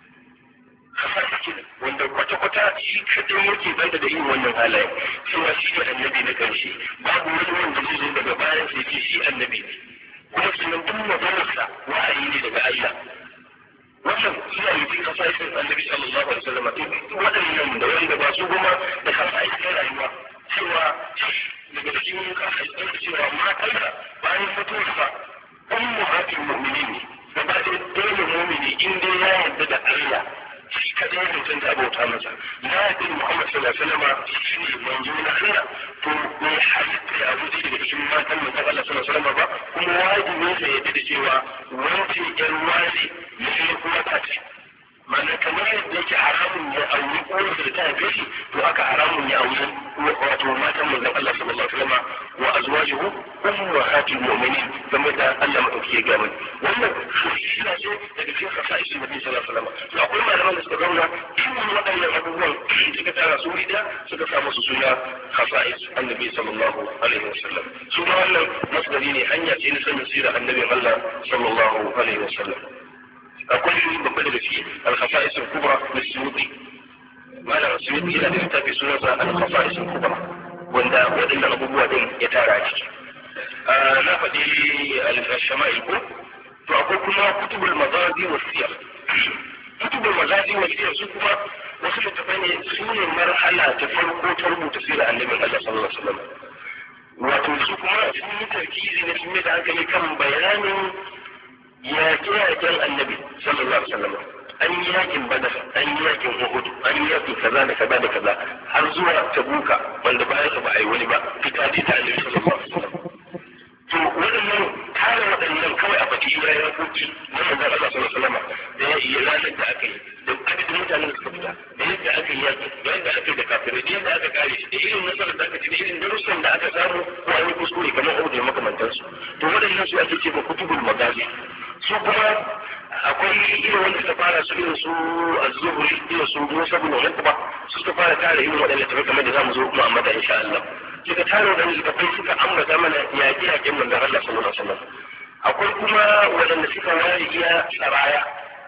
Wanda kwata-kwata shi kadai yake banda da yin wannan halaye, cewa shi ne annabi na ƙarshe, babu wani wanda zai zo daga bayan sai ce shi annabi ne. Kuma sannan duk maganarsa wa'ayi ne daga Allah. Wannan suna mutum kasashen annabi sallallahu alaihi wasallam, waɗannan da wanda ba su goma da kasashen rayuwa, cewa daga cikin kasashen cewa matarsa bayan mutuwarsa ummahatul mu'minin ne, gaba ɗaya dole mu'mini in dai ya yarda da Allah shi kadai ya mutunta abota masa, ya yarda da Muhammad sallallahu alaihi wasallam shi ne manzo na Allah, to ne halitta ya wuce daga cikin matan manzon Allah sallallahu alaihi wasallam ba, kuma wajibi ne ya yarda da cewa wancan ƴan wani ne kuma ta ce. Ma'ana kamar yadda yake haramun ya auri uwarsa da ta haife shi, to haka haramun ya auri wato matan manzon Allah sallallahu alaihi wasallam wa azwajuhu ummahatul mu'minin, kamar da Allah madauki ya gaya mana. Wannan shi ne daga cikin khasa'is Nabi sallallahu alaihi wasallam. To akwai malaman da suka zauna irin waɗannan abubuwan suka tara su da suka sa musu suna khasa'is Annabi sallallahu alaihi wasallam. Su ma wannan masdari ne, hanya ce na sanin sirar Annabin Allah sallallahu alaihi wasallam. akwai shi babba daga ciki al-khasa'is al-kubra na Suyuti. Malam Suyuti yana da littafi sunansa al-khasa'is al-kubra wanda waɗannan abubuwa din ya tara a ciki. Na faɗi al-shama'il ko to akwai kuma kutubul magazi wa siyar. Kutubul magazi wa siyar su kuma wasu littafai ne, su ne marhala ta farko ta rubuta sirar annabin Allah sallallahu alaihi wasallam. Wato su kuma sun yi tarkizi ne, sun yi da hankali kan bayanin yaƙe-yaƙen annabi sallallahu alaihi wasallam. An yi yaƙin Badar, an yi yaƙin Uhud, an yi yaƙin kaza da kaza da kaza har zuwa Tabuka wanda bayan sa ba a yi wani ba, fita dai ta annabi sallallahu alaihi wasallam. To waɗannan tare waɗannan kawai a baki ya yi rakoki na manzon Allah sallallahu alaihi wasallam da ya yi ranar da aka yi, da adadin mutanen da suka fita, da yadda aka yi yaƙi, da yadda aka yi da kafirai, da yadda aka kare shi, da irin nasarar da aka ci, da irin darussan da aka samu ko an yi kuskure kamar Uhud da makamantansu. To waɗannan su ake ce ma kutubul magazi. Su kuma akwai irin wanda suka fara su irin su az-Zuhri, irin su Musa bin Uqba, su suka fara tare irin waɗannan tafi kamar da zamu zo mu ambata insha Allah. Suka tare waɗannan littafai suka ambata mana yaƙe-yaƙen manzon Allah sallallahu alaihi wasallam. Akwai kuma waɗanda suka ware iya saraya.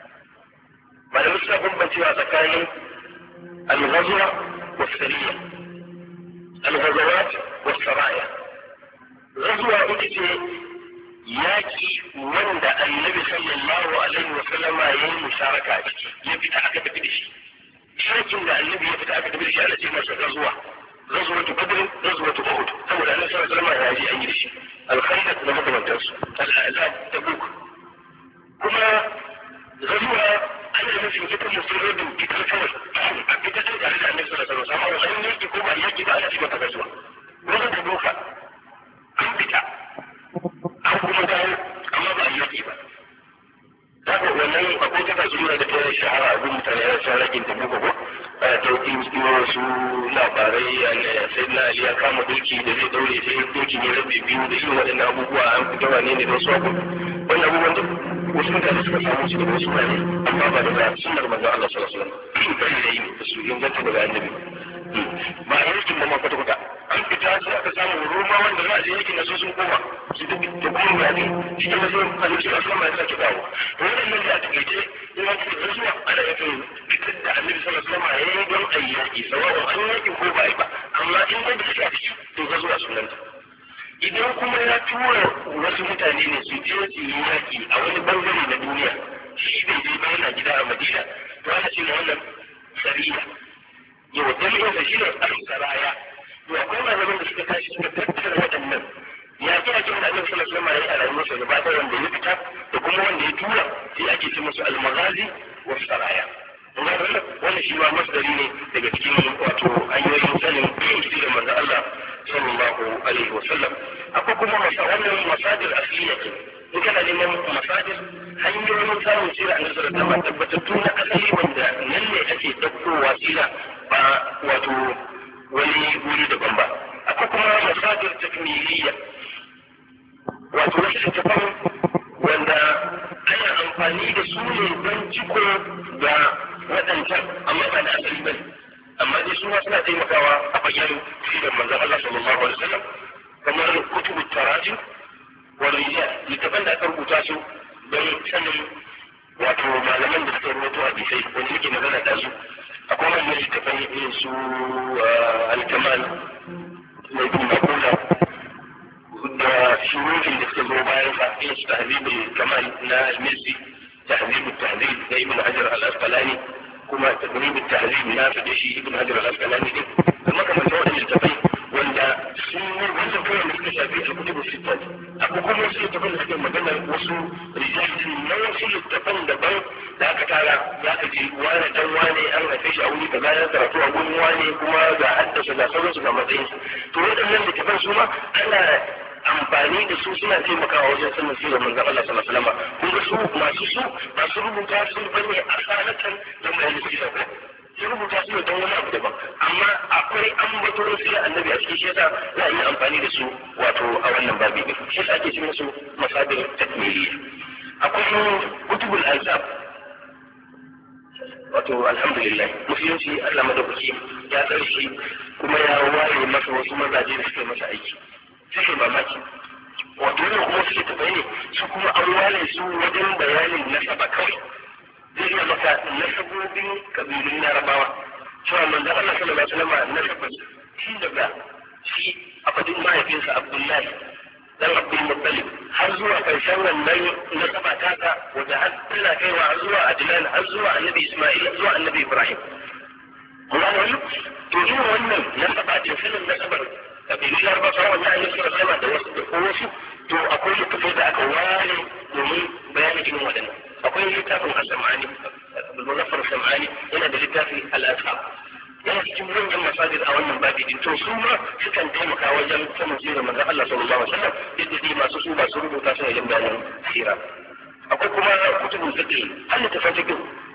Malamai suna bambancewa tsakanin al-ghazwa wa sariya. Al-ghazawat wa saraya. Ghazwa ita ce yaki wanda annabi sallallahu alaihi wa sallama ya yi musharaka a ciki, ya fita aka tafi da shi. Yakin da annabi ya fita aka tafi da shi ana ce masa gazuwa. Gazuwatu Badr, gazuwatu Uhud, saboda annabi sallallahu alaihi wa sallama ya je an yi da shi. Al-Khandaq da makamantansu, al-Ahzab, Tabuk. Kuma gazuwa ana nufin ita musulmai da fitar kawai, a fitar da annabi sallallahu alaihi wa sallama, amma an yaki ko ba yaki ba ana ce mata gazuwa. Wani Tabuka an fita an kuma dawo amma ba a yaki ba. Zaka wannan akwai ta tasiri da ta shahara a gun mutane a cikin rakin ta buga ko ta yi wasu labarai sai na Ali ya kama doki da zai daure sai doki ne rabe biyu da yin waɗannan abubuwa an fita wane ne da wasu abu. Wannan abubuwan da wasu mutane suka samu su daga wasu wane amma ba daga sunnar manzon Allah sallallahu alaihi wasallam. Bari da yi da su inganta daga annabi. Ba a yakin ba ma kwata-kwata. An fita sai aka samu Roma wanda za a je yakin da su sun koma su da kuma ya ne shi ne wasu halittu a sama ya sake dawo. To waɗannan da a takaice in an fita zuwa ana yakin fitar da annabi sallallahu alaihi wasallam ya yi don a yi yaƙi sawa'un an yaƙi ko ba a yi ba, amma in ba da shi a ciki to ga zuwa sunanta. Idan kuma ya tura wasu mutane ne su je su yi yaƙi a wani bangare na duniya, shi bai je ba yana gida a Madina, to ana ce wannan sariya. Yau jami'in da shi ne al-saraya. To akwai malaman da suka tashi suka tattara waɗannan ya fi ake da annabi sallallahu alaihi wasallam ya yi a rayuwarsa gaba ɗaya wanda ya fita da kuma wanda ya tura sai ake ce musu al-maghazi wa saraya. wannan shi ma masdari ne daga cikin wato hanyoyin sanin sirrin manzo Allah sallallahu alaihi wasallam. akwai kuma wannan masadir asliya ce in kana neman masadir hanyoyin samun sirrin annabi sallallahu alaihi wasallam tabbatattu na asali wanda nan ne ake daukowa sirra ba wato wani wuri daban ba. akwai kuma masadir takmiliya wato wasu littafan wanda ana amfani da su ne don ciko da waɗancan amma ba da asali bane, amma dai su ma suna taimakawa a bayyana sirrin manzon Allah sallallahu alaihi wasallam kamar kutubu tarajim wa rijal littafan da aka rubuta su don sanin wato malaman da suka rubuta hadisai wanda yake magana da su. akwai wannan littafan irin su al-kamal na ibn Maqula da shurufin da suka zo bayan sa irin su tahzibul kamal na al-Mizzi, tahzibul tahdhib na ibn Hajar al-Asqalani, kuma taqribul tahdhib na fadi shi ibn Hajar al-Asqalani din kuma kamar da wannan littafai wanda sun yi wasu kawai da suka shafi al-kutubu sittat. akwai kuma wasu littafan da suke magana wasu rijalin na wasu littafan daban da aka tara za ka ji wane dan wane an haife shi a wuri kaza ya karatu a gurin wane kuma ga haddasa ga sauransu ga matsayin su. to waɗannan littafan su ma ana amfani da su suna taimakawa wajen sanin sirrin manzon Allah sallallahu alaihi wasallam. kun ga su masu rubuta su bane asalatan da mai sirrin ko sun rubuta su ne don wani abu daban, amma akwai ambaton sirrin annabi a cikin shi yasa za a yi amfani da su wato a wannan babi din shi yasa ake ce musu masadir takmiliya. akwai kutubul ansab wato alhamdulillah musulunci Allah madaukaki ya tsare shi kuma ya ware masa wasu mazaje da suke masa aiki suke mamaki. wato wannan kuma suke tafiye ne su kuma an ware su wajen bayanin nasaba kawai. zai iya maka nasabobin kabilun larabawa cewa manzon Allah sallallahu alaihi wasallam nasabin shi daga shi a fadin mahaifinsa Abdullahi dan Abdul Muttalib har zuwa karshen wannan nasaba taka wanda har tana kaiwa har zuwa Adnan har zuwa Annabi Isma'il zuwa Annabi Ibrahim. Wannan to irin wannan nasaba din sanin nasabar kabilun larabawa wannan Annabi sallallahu alaihi wasallam da wasu to akwai littafai da aka ware domin bayanin irin waɗannan. akwai littafin al-Sam'ani al-Muzaffar al-Sam'ani yana da littafi al-Ashab yana cikin manyan masadir a wannan babi din to su ma sukan taimaka wajen sanin sirrin manzon Allah sallallahu alaihi wasallam yadda dai masu su ba su rubuta su wajen bayanin sira. akwai kuma kutubul fiqh har littafin fiqh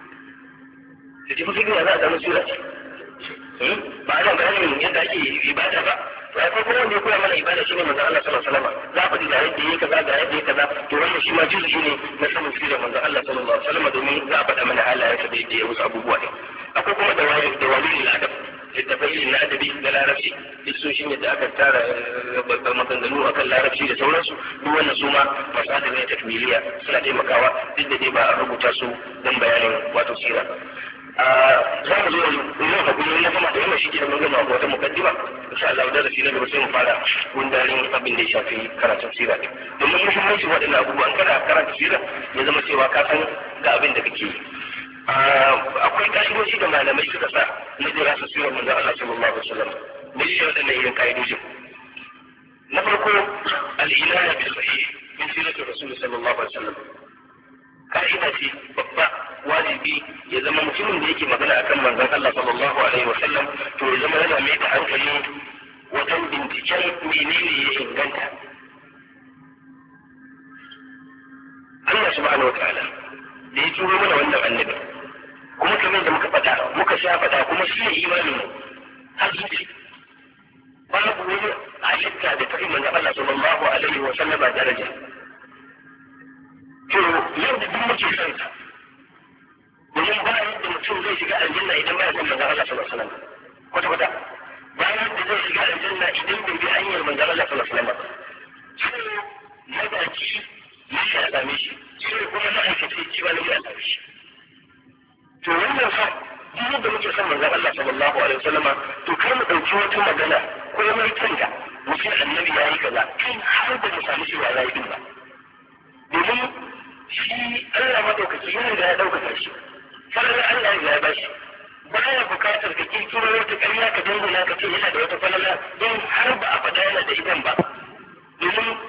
za a samu sira ba ana bayanin yadda ake ibada ba. ya farko wanda ya koya mana ibada shine manzon Allah sallallahu alaihi wasallam. za ku ji ga yadda yake kaza ga yadda yake kaza to wannan shi ma juzu ne na sanin sirrin manzon Allah sallallahu alaihi wasallam domin za a faɗa mana halayensa da yadda ya wasu abubuwa ne. akwai kuma da wani adab littafai na adabi na larabci lissoshin yadda aka tara maganganu akan larabci da sauransu duk wannan su ma masadir ne takmiliya suna taimakawa duk da dai ba a rubuta su don bayanin wato sira. za mu zo yin hakuri na gama da yamma shi ke da mun gama wata mukaddima insha Allah da rafi na gaba sai mu fara gundarin abin da ya shafi karatun sira din domin muhimmanci waɗannan abubuwan kada karanta sira ya zama cewa ka san ga abin da kake yi. akwai ka'idoji da malamai suka sa na jira su sirar manzon Allah sallallahu alaihi wasallam da shi waɗannan irin ka'idojin. na farko al-inaya bil sahih min sirati rasul sallallahu alaihi wasallam ka'ida ce babba wajibi ya zama mutumin da yake magana akan manzon Allah sallallahu alaihi wasallam to ya zama yana mai da hankali wajen binciken menene ya inganta. Allah subhanahu wataala da ya turo mana wannan annabi kuma kamar da muka faɗa muka sha faɗa kuma shi ne imanin mu har zuci babu wani halitta da ta fi manzon Allah sallallahu alaihi wasallam ba daraja. to yau da duk muke son sa domin ba yadda mutum zai shiga aljanna idan ba ya san manzon Allah sallallahu alaihi wasallam kwata ba yadda zai shiga aljanna idan bai bi hanyar manzon Allah sallallahu alaihi wasallam sai magaji ya same shi sai kuma ma'aikaci ci ba ne ya same shi. to wannan fa duk yadda muke son manzon Allah sallallahu alaihi wasallama to kar mu dauki wata magana ko mai kanta mu ce annabi yayi kaza kai har da mu samu shi wallahi din ba domin shi Allah madaukaki yana da ya ɗaukaka shi falala Allah ya ba shi baya bukatar ka kirkiro wata ƙarya ka dangana ka ce yana da wata falala don har ba a faɗa yana da idan ba domin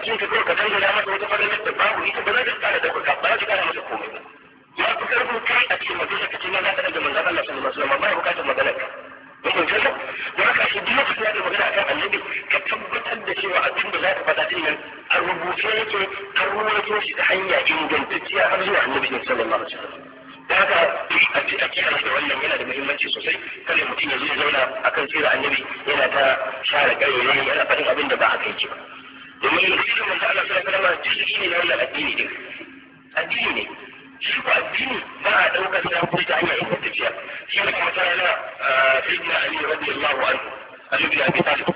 bakin ka kawai ka dangana masa wata fadalar da babu ita ba za ta kara da ba za ta kara masa komai ba. Ya fi karfin kai a cikin magana ka ce na za ka daga manzon Allah sallallahu alaihi wasallam ba ya bukatar maganar ka. Mun fahimta don haka shi duk lokacin da magana akan annabi ka tabbatar da cewa abin da za ka faɗa din nan a rubuce yake an ruwaito shi ta hanya ingantacciya har zuwa annabi sallallahu alaihi wasallam. Da haka a kiyaye da wannan yana da muhimmanci sosai kada mutum ya zo ya zauna akan sirar annabi yana ta share ƙayyare yana faɗin abin da ba haka yake ba. domin sirar manzo Allah sallallahu alaihi wasallam jiki ne na wannan addini din. Addini ne. Shi ko addini ba a ɗaukar sa ko ta hanya ingantacciya. Shi ne kuma tana na Sayyidina Ali radiyallahu anhu Ali bin Abi Talib.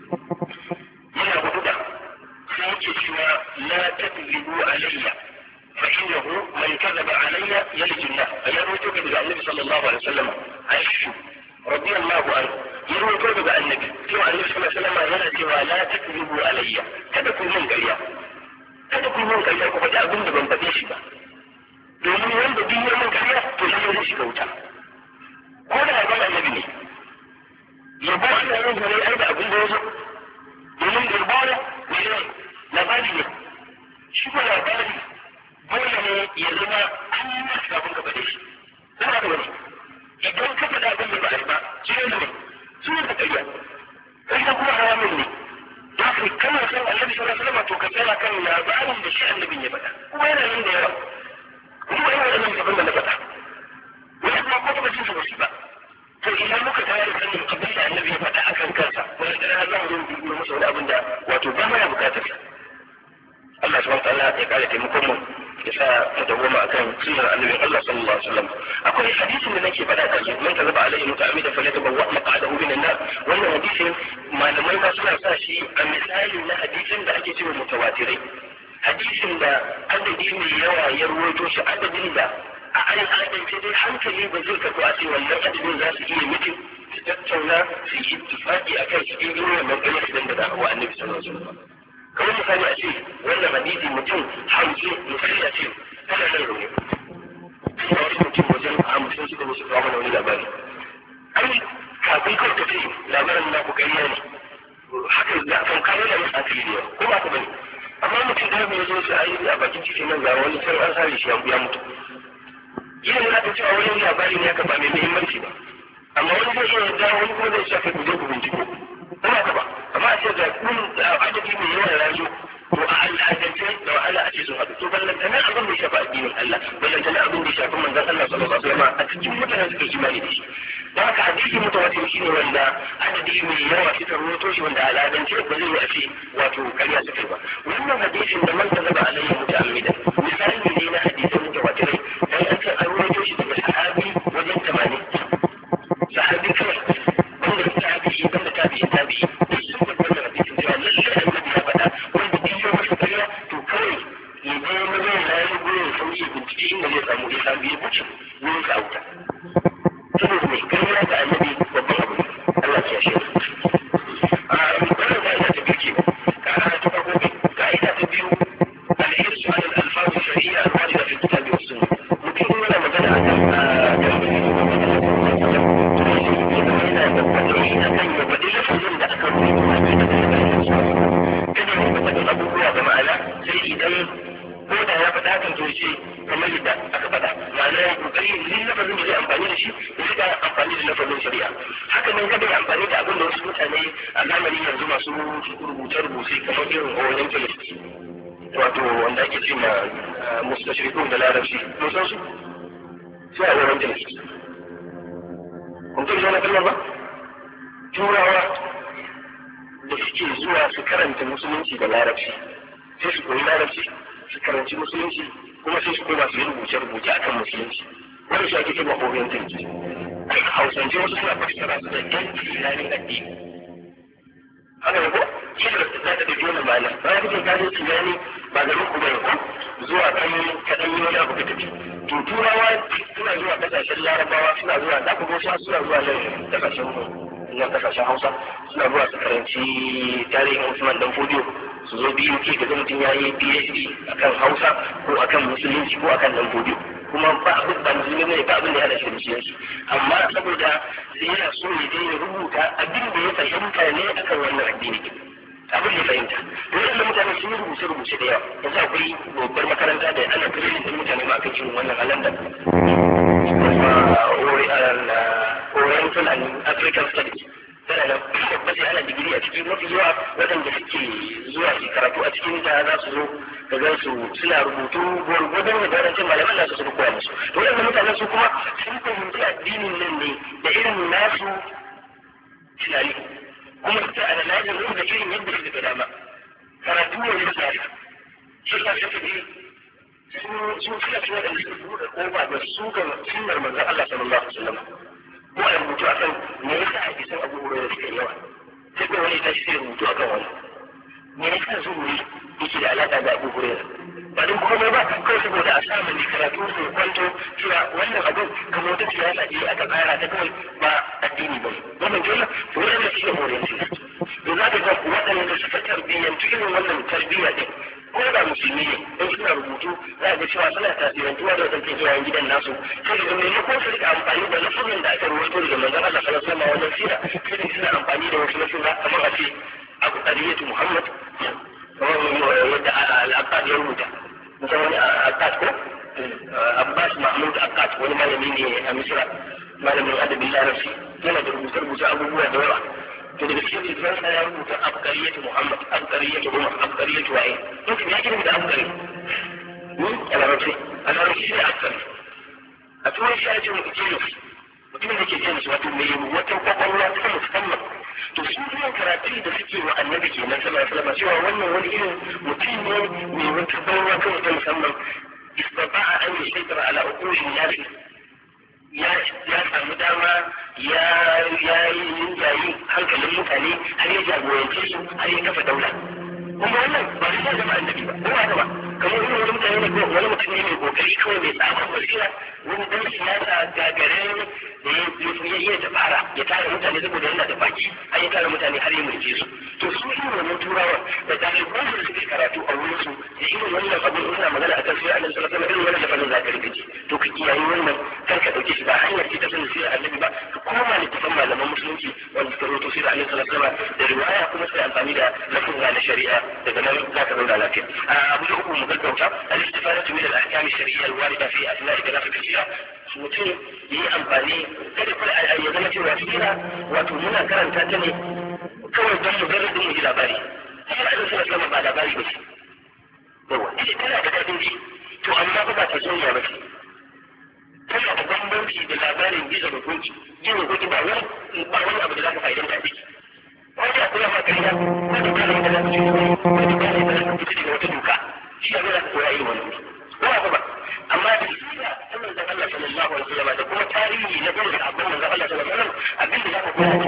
Yana hududa sai yake cewa la takzibu alayya fa innahu man kadhaba alayya yalju an-nar. Ayyar rawaito daga Annabi sallallahu alaihi wasallam Aisha radiyallahu anhu ya rawaito daga Annabi cewa Annabi sallallahu alaihi wasallam yana cewa la takzibu alayya kada ku mun ƙarya. Kada ku mun ƙarya ku faɗi abin da ban faɗe shi ba. Domin wanda duk ya mun ƙarya to zai shiga wuta. Ko da yaban annabi ne yabo ana yin zane ai da abin da ya zo domin da yabo ne labari ne shi ko labari dole ne ya zama an yi masu kafin ka faɗe shi zama da wani idan ka faɗa abin da ba a yi ba shi ne su ne da ƙarya ƙarya kuma haramun ne da haka kana son annabi sallallahu alaihi wasallam to ka tsaya kan labarin da shi annabin ya faɗa kuma yana nan da yawa kuma yana da nan abin da na faɗa wani kuma ko ba cin su ba shi ba. To idan muka tayar da sanin abin da annabi ya faɗa a kan kansa wani ɗaya za mu yi masa wani abin da wato ba mana bukatar sa. Allah subhanahu wa ta'ala ya kare taimakon mu ya sa mu dawoma akan sunnar annabi Allah sallallahu alaihi wasallam. Akwai hadisin da nake faɗa kan man kazaba alaihi muta'ammidan falyatabawwa maq'adahu min an-nar. Wannan hadisin malamai ma suna sa shi a misali na hadisin da ake cewa mutawatirai. Hadisin da adadi mai yawa ya ruwaito shi adadin da a al'adance dai hankali ba zai karɓi a ce wannan adadin za su iya mutum su tattauna su yi ittifaqi a kan cikin irin wannan ƙaryar idan da za a wa annabi sallallahu alaihi wasallam. Kamar misali a ce wannan hadisi mutum 50 misali a ce tana nan rauni. Kuma wasu mutum wajen 50 suka zo su kawo mana wani labari. Ai kafin kawai ta ce labarin na ku ƙarya ne. Haka za a kan kawo da masu hankali da yawa ko ba ka bane. Amma mutum da ya zo su ayi a bakin cikin nan ga wani sai an sare shi ya mutu. Yin na ta cewa wani labari ne aka ba mai muhimmanci ba, amma wani zai iya yarda wani kuma zai shafe ku je ku binciko, kuma ka ba, amma a ce ga kun adadi mai yawan rayu to a al'adance da wahala a ce sun haɗu, to ballantana abin da ya shafi addinin Allah, ballantana abin da ya shafi manzon Allah sallallahu alaihi wasallam a cikin mutanen suka yi imani da shi. Don haka hadisi mutawatir shi ne wanda adadi mai yawa suka rawaito shi wanda al'adance ba zai yi a ce wato ƙarya suka yi ba. Wannan hadisin da man kazaba alayhi muta'ammidan misali ne na hadisin mutawatirai dan an ce an rawaito shi daga sahabi wajen 80 sahabi kawai wanda tabi'i wanda tabi'i sun da wannan hadisin cewa lallai annabi ya faɗa wanda duk ya masa ƙarya to kawai ya je mazan ya yi goyon sauyi bincike inda zai samu ya wuce wurin ka auta. Saboda mai ƙarya da annabi babban abu Allah ya shi. Wannan ka'ida ta biyu ce ka'ida ta farko ka'ida ta biyu al-hirsu ala al-alfaz al-shar'iyya al-warida fi al-kitab wa sunnah. Mutum yana magana akan lafazin da aka rubuta a cikin kada ya faɗi abubuwa da ma'ana sai idan ko da ya faɗa kan to ce kamar yadda aka faɗa ma'ana ya kokari yin lafazin da zai amfani da shi ya shiga amfani da lafazin shari'a haka nan kada ya amfani da abin da wasu mutane a zamanin yanzu masu rubuce-rubuce kamar irin orientalist wato wanda ake ce ma mustashriqun da larabci mun san su sai a orientalist kun taɓa zama kalmar ba turawa da suke zuwa su karanta musulunci da larabci sai su koyi larabci su karanci musulunci kuma sai su koma su yi rubuce-rubuce akan musulunci wani shi ake cewa orientalist a hausance wasu suna fassara su da yanki tunanin addini haka ko kila za ta ɗauki wani ma'ana bayan kake gane tunani ba garin ku bane ko zuwa kan kaɗan yi wani abu ka tafi to turawa suna zuwa ƙasashen larabawa suna zuwa da kuma suna zuwa nan ƙasashen hausa suna zuwa su karanci tarihin Usman dan Fodiyo su zo biyu ke ga mutum ya yi PhD akan Hausa ko akan musulunci ko akan dan Fodiyo kuma ba abin da musulmi ne ba abin da ya hada shi da musulunci amma saboda yana so ya je ya rubuta abin da ya fahimta ne akan wannan addini abin da fahimta dole da mutane sun yi rubuce da yawa yanzu akwai babbar makaranta da ana training din mutane ma akan irin wannan halanda Oriental and African Studies tana nan babba sai ana digiri a cikin mafi yawa waɗanda suke zuwa su karatu a cikin ta za su zo da gan su suna rubutu gwargwadon da garancin malaman nasu su koya musu to waɗanda mutanen su kuma sun fahimci addinin nan ne da irin nasu tunani kuma suka analyzing din da irin yadda suka ga dama karatu ne da tsari shi ka shafi ne su suka ci waɗanda suka buɗe ƙofa da su ga sunnar manzon Allah sallallahu alaihi wasallam ko a rubutu akan me yasa hadisan Abu Hurairah suka yawa sai ko wani tashi sai rubutu akan wani me yasa zuhuri yake da alaƙa da Abu Hurairah ba don komai ba kawai saboda a samu ne karatu su kwanto cewa wannan abin kamar wata siyasa ce aka tsara ta kawai ba addini ba wannan dole to wannan shi ne orientin to za ka ga waɗanda suka tarbiyyantu irin wannan tarbiyya din ko da musulmi ne in suna rubutu za ga cewa suna tasirantuwa da wadannan iyayen gidan nasu sai da maimakon su rika amfani da lafazin da aka rubuto daga manzon Allah sallallahu alaihi wasallam wannan sira sai suna amfani da wasu lafazin kamar a ce Abu Qariyatu Muhammad kamar yadda al-Aqad ya rubuta musamman Aqad ko Abbas Mahmud Aqad wani malami ne a Misra malamin adabin Larabci yana da rubuce abubuwa da yawa to daga cikin littafin ya rubuta Abqariyatu Muhammad Abqariyatu Umar Abqariyatu wa'i to ya kira da Abqari a larabci shi ne Abqari a turai shi ya ce mutumin da ke jenis wato mai wata kwakwalwa ta musamman to su yin karatu da suke wa annabi ke nan sama salama cewa wannan wani irin mutum ne mai wata kwakwalwa kawai ta musamman istata'a an yi shaitara ala uqulin nasi ya samu dama ya yi yayi hankalin mutane har ya jagorance su har ya kafa daula kuma wannan ba su ya zama annabi ba ko ba kamar irin wani mutane ne ko wani mutum ne mai kokari kawai mai tsabar basira wani dan siyasa gagare da ya iya dabara ya tara mutane saboda yana da baki har ya tara mutane har ya mulke su to su irin wannan turawa da ɗaliban da suke karatu a wurin su da irin wannan abin suna magana akan sai annabi sallallahu alaihi wasallam irin wannan lafazin zaka rikice to ka kiyaye wannan kar ka dauke shi ba hanyar ce ta sanin sai annabi ba ka koma littafin malaman musulunci wanda suka rawaito sai annabi sallallahu alaihi wasallam da riwaya kuma sai amfani da lafazin na shari'a daga nan za ka zauna lafiya abu da uku mu gaggauta al-istifadatu min al-ahkam ash-shar'iyya al-warida fi asma'i khilaf al-shira mutum yi amfani kada kuma ya zama cewa sira wato muna karanta ta ne kawai don mu gari din mu ji labari sai da Allah sallallahu ba labari ba yawa ita tana da dadin ji to amma ba ta soyayya ba ce tana da bambanci da labarin gizo da koki gizo koki ba wani abu da za ka fa'idanta a ciki wanda akwai ma kariya wanda kare da za ka ci wanda kare da za ka fita daga wata doka shi ne za ka koya irin wani ba amma da sira ta manzon Allah sallallahu alaihi wasallam da kuma tarihi na gurin abin manzon Allah sallallahu alaihi wasallam abin da za ka koya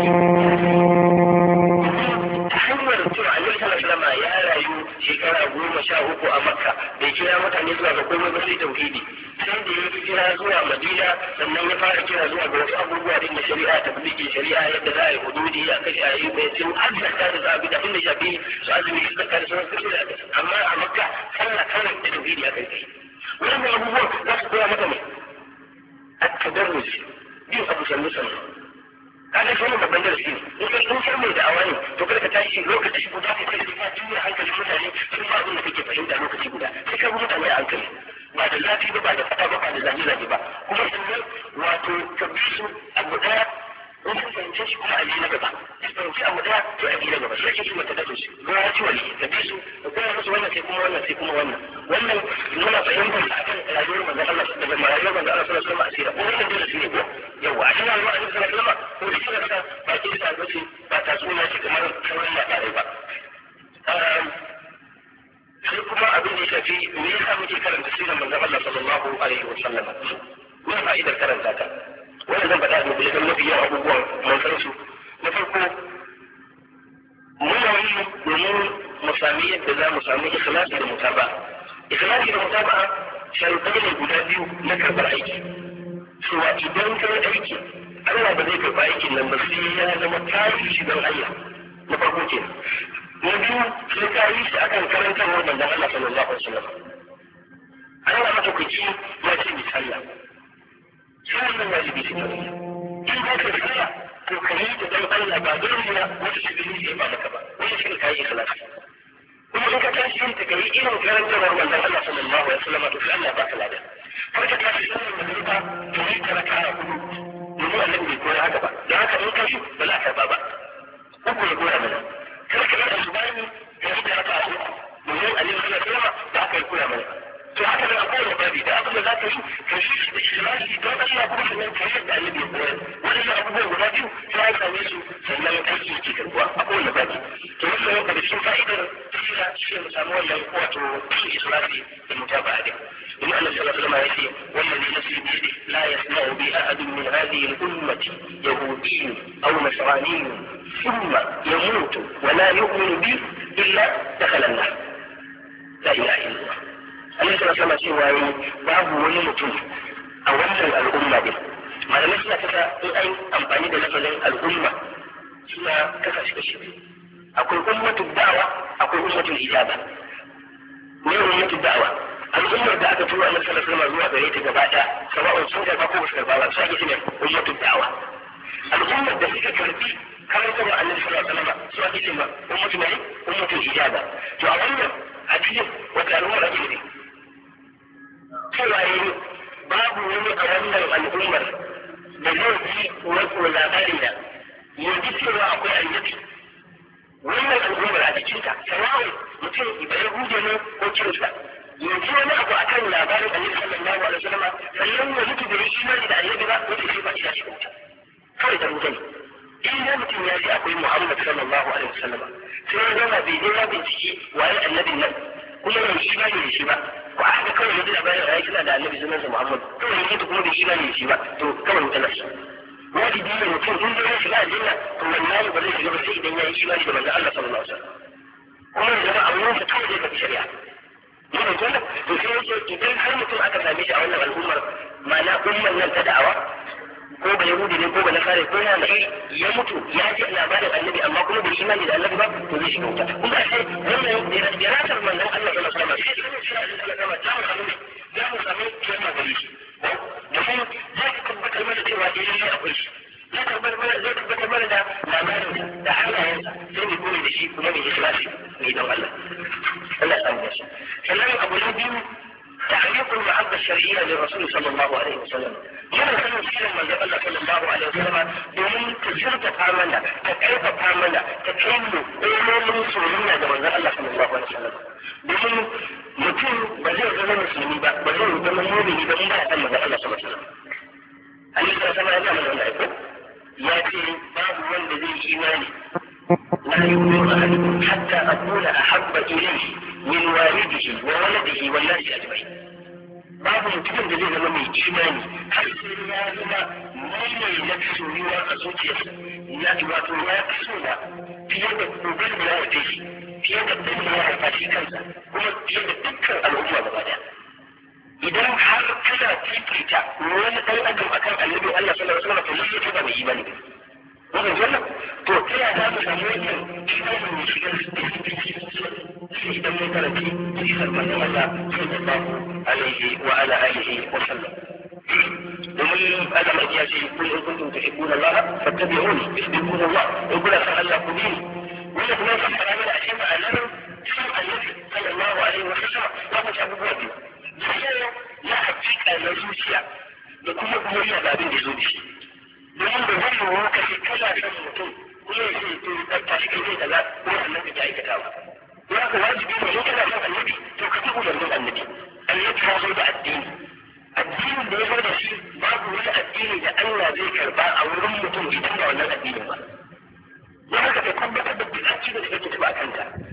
ta hanyar cewa Annabi sallallahu alaihi wasallam ya rayu shekara 13 a Makka bai kira mutane zuwa ga komai ba sai tauhidi sai da ya kira zuwa Madina sannan ya fara kira zuwa ga wasu abubuwa din da shari'a ta bulike shari'a yadda za a yi hududi a kashe a yi bai cin azzaka da zabi da abin da shafi su azumi su zakka da sauran kashe amma a Makka sallah kawai da tauhidi aka yi wannan abubuwan za su koya maka mai at-tadarruj bin abu sannu sannu kaga shi ne babban darasi ne in san mai da'awa ne to kada ka tashi lokaci guda ka kai ka juya hankalin mutane sun ba abin da kake fahimta lokaci guda sai ka bi mutane a hankali ba da zafi ba da fada ba da zage-zage ba kuma sannan wato ka bi su abu daya in sun fahimce shi kuma a yi na gaba in fahimci abu daya to a yi na gaba sai su mata da su gradually ka bi su ka koya musu wannan sai kuma wannan sai kuma wannan nuna fahimtar da akan rayuwar manzon Allah da rayuwar manzon Allah sallallahu alaihi wasallam asira ko wannan dole shi ne ko yawa a cikin rayuwar Annabi sallallahu alaihi wasallam ko shi ne ba ke sa bace ba ta suna shi kamar kawai ya tare ba sai kuma abin da ya shafi me yasa muke karanta sunan manzon Allah sallallahu alaihi wasallam me fa'idar karanta ta wannan zan faɗa da bilin mafi yawan abubuwan mun san su na farko muna yi domin mu sami yadda za mu sami ikhlasi da mutaba ikhlasi da mutaba sharuɗai ne guda biyu na karɓar aiki cewa idan ka yi aiki Allah ba zai karɓa aikin nan ba sai ya zama tarihi shi don Allah na farko ke na biyu sai ka yi shi akan karantarwar manzon Allah sallallahu alaihi wasallam Allah madaukaki ya ce misali sai wannan wajibi ce in ka ka tsaya to ka yi ta don Allah ba don nuna wata shigili ya ba maka ba wani shi ka yi ikhlasi kuma in ka tashi yin ta kai irin karantarwar manzon Allah sallallahu alaihi wasallam to sai Allah ba ka lada har ka tashi sallar magriba to yi ta raka'a hudu domin annabi bai koyar haka ba da haka in ka yi ba za ka ba uku ya koya mana kar ka yi asubani ka yi ta raka'a uku domin annabi sallallahu alaihi wasallam ba ka yi koya mana to haka da akwai da babi da abin da za ka yi ka yi shi da ikhlasi don Allah kuma sannan ka yi da annabi ya koyar wannan abubuwan guda biyu sai ya same su sannan aiki ke karbuwa akwai da babi to wannan yau da cikin fa'idar tsira shi mu samu wannan wato shi ikhlasi da mutaba'a din kuma Allah sallallahu alaihi wasallam ya ce wallazi nafsi bi yadihi la yasma'u bi ahadin min hadhihi al-ummati yahudiyyun aw nasraniyyun thumma yamutu wa la yu'minu bi illa dakhala an-nar la ilaha illallah Allah sallallahu alaihi wasallam cewa babu wani mutum a wannan al'umma din malamai suna kasa in an amfani da lafazin al'umma suna kasa shi kashi akwai ummatul da'wa akwai ummatul ijaba ne ummatul da'wa al'ummar da aka tura annabi sallallahu alaihi wasallam zuwa gare ta gaba daya sawa'un sun karba ko su karba ba sai ake cewa ummatul da'wa al'ummar da suka karbi karantarwa annabi sallallahu alaihi wasallam su ake cewa ummatul ijaba to a wannan a cikin wata al'ummar ake ne cewa babu wani a wannan al'ummar da zai ji wasu labari da yanzu cewa akwai annabi wannan al'ummar a cikinta sawa'un mutum ba ya huje ne ko kirista yanzu wani abu akan labarin annabi sallallahu alaihi wasallam sannan ya mutu da imani da annabi ba wanda shi ba shi da shi wuta kawai da mutane in ya mutum ya ji akwai Muhammad sallallahu alaihi wasallam sai ya zama bai je ya bincike waye annabin nan kuma bai imani da shi ba ko a haka kawai yanzu labarin ayi suna da annabi sunansa Muhammad kawai yanzu kuma bai imani da shi ba to kawai mutane shi wajibi ne mutum in zai shiga aljanna to wallahi ba zai shiga ba sai idan ya yi imani da manzon Allah sallallahu alaihi wasallam kuma ya zama abun sa kawai zai tafi shari'a yana tunda to sai yake idan har mutum aka same shi a wannan al'ummar ma'ana umman nan ta da'awa ko ba yahudi ne ko ba nasara ko yana mai ya mutu ya ji labarin annabi amma kuma bai imani da annabi ba to zai shiga wuta kuma sai wannan diratar manzon Allah sallallahu alaihi wasallam sai ne shi Allah ta mu samu kiyama gare shi domin za ka tabbatar mana cewa ilimi akwai shi zai tabbatar mana da labarin da halayensa sai mai koyi da shi kuma mai ikhlasi mai don Allah Allah ya samu shi sannan abu na biyu تعليق المحبة الشرعية للرسول صلى الله عليه وسلم yana sanin shirin manzon Allah sallallahu alaihi wasallam domin ta shirka famana ta kaifa famana ta kai mu ilimin soyayya da manzon Allah sallallahu alaihi wasallam domin mutum ba zai zama musulmi ba ba zai zama mu'mini ba in ba ya san manzon Allah sallallahu alaihi wasallam Allah ya sama yana manzon Allah ya ce babu wanda zai yi imani la yu'minu ahadukum hatta akuna ahabba ilayhi min walidihi wa waladihi wal nasi ajma'in babu mutumin da zai zama mai imani har sai ya zama mai na soyuwa a zuciyarsa ya wato ya fi so na fiye da kogar da ya haife shi fiye da ɗan da ya haifa shi kansa kuma fiye da dukkan al'umma gaba ɗaya idan har kana fifita wani ɗan adam akan annabi Allah sallallahu alaihi wasallam to lallai ba mai imani ba wannan wannan to ta yaya za mu samu wannan imanin ya shiga sai idan mun karanci sifar manzon Allah sallallahu alaihi wa ala alihi wa sallam domin adam ya ce kun in kuntum tuhibbuna Allah fattabi'uni yuhibbukum Allah in kuna san Allah ku bi wannan kuma san fara da ashe ma'anar san annabi sallallahu alaihi wa sallam ya ku ta abubuwa biyu ya hakika na zuciya da kuma goyiya da abin da zo da shi domin da zai yiwu ka ce kana san mutum kuma ya ce to ta shi kai kaza ko annabi ta aikata ba ya ka wajibi ne in kana son annabi to ka tuhu da annabi annabi ya zo da addini addinin da ya zo da shi babu wani addini da Allah zai karba a wurin mutum idan ba wannan addinin ba ya ka tabbatar da bid'a ce da take tafi a kanta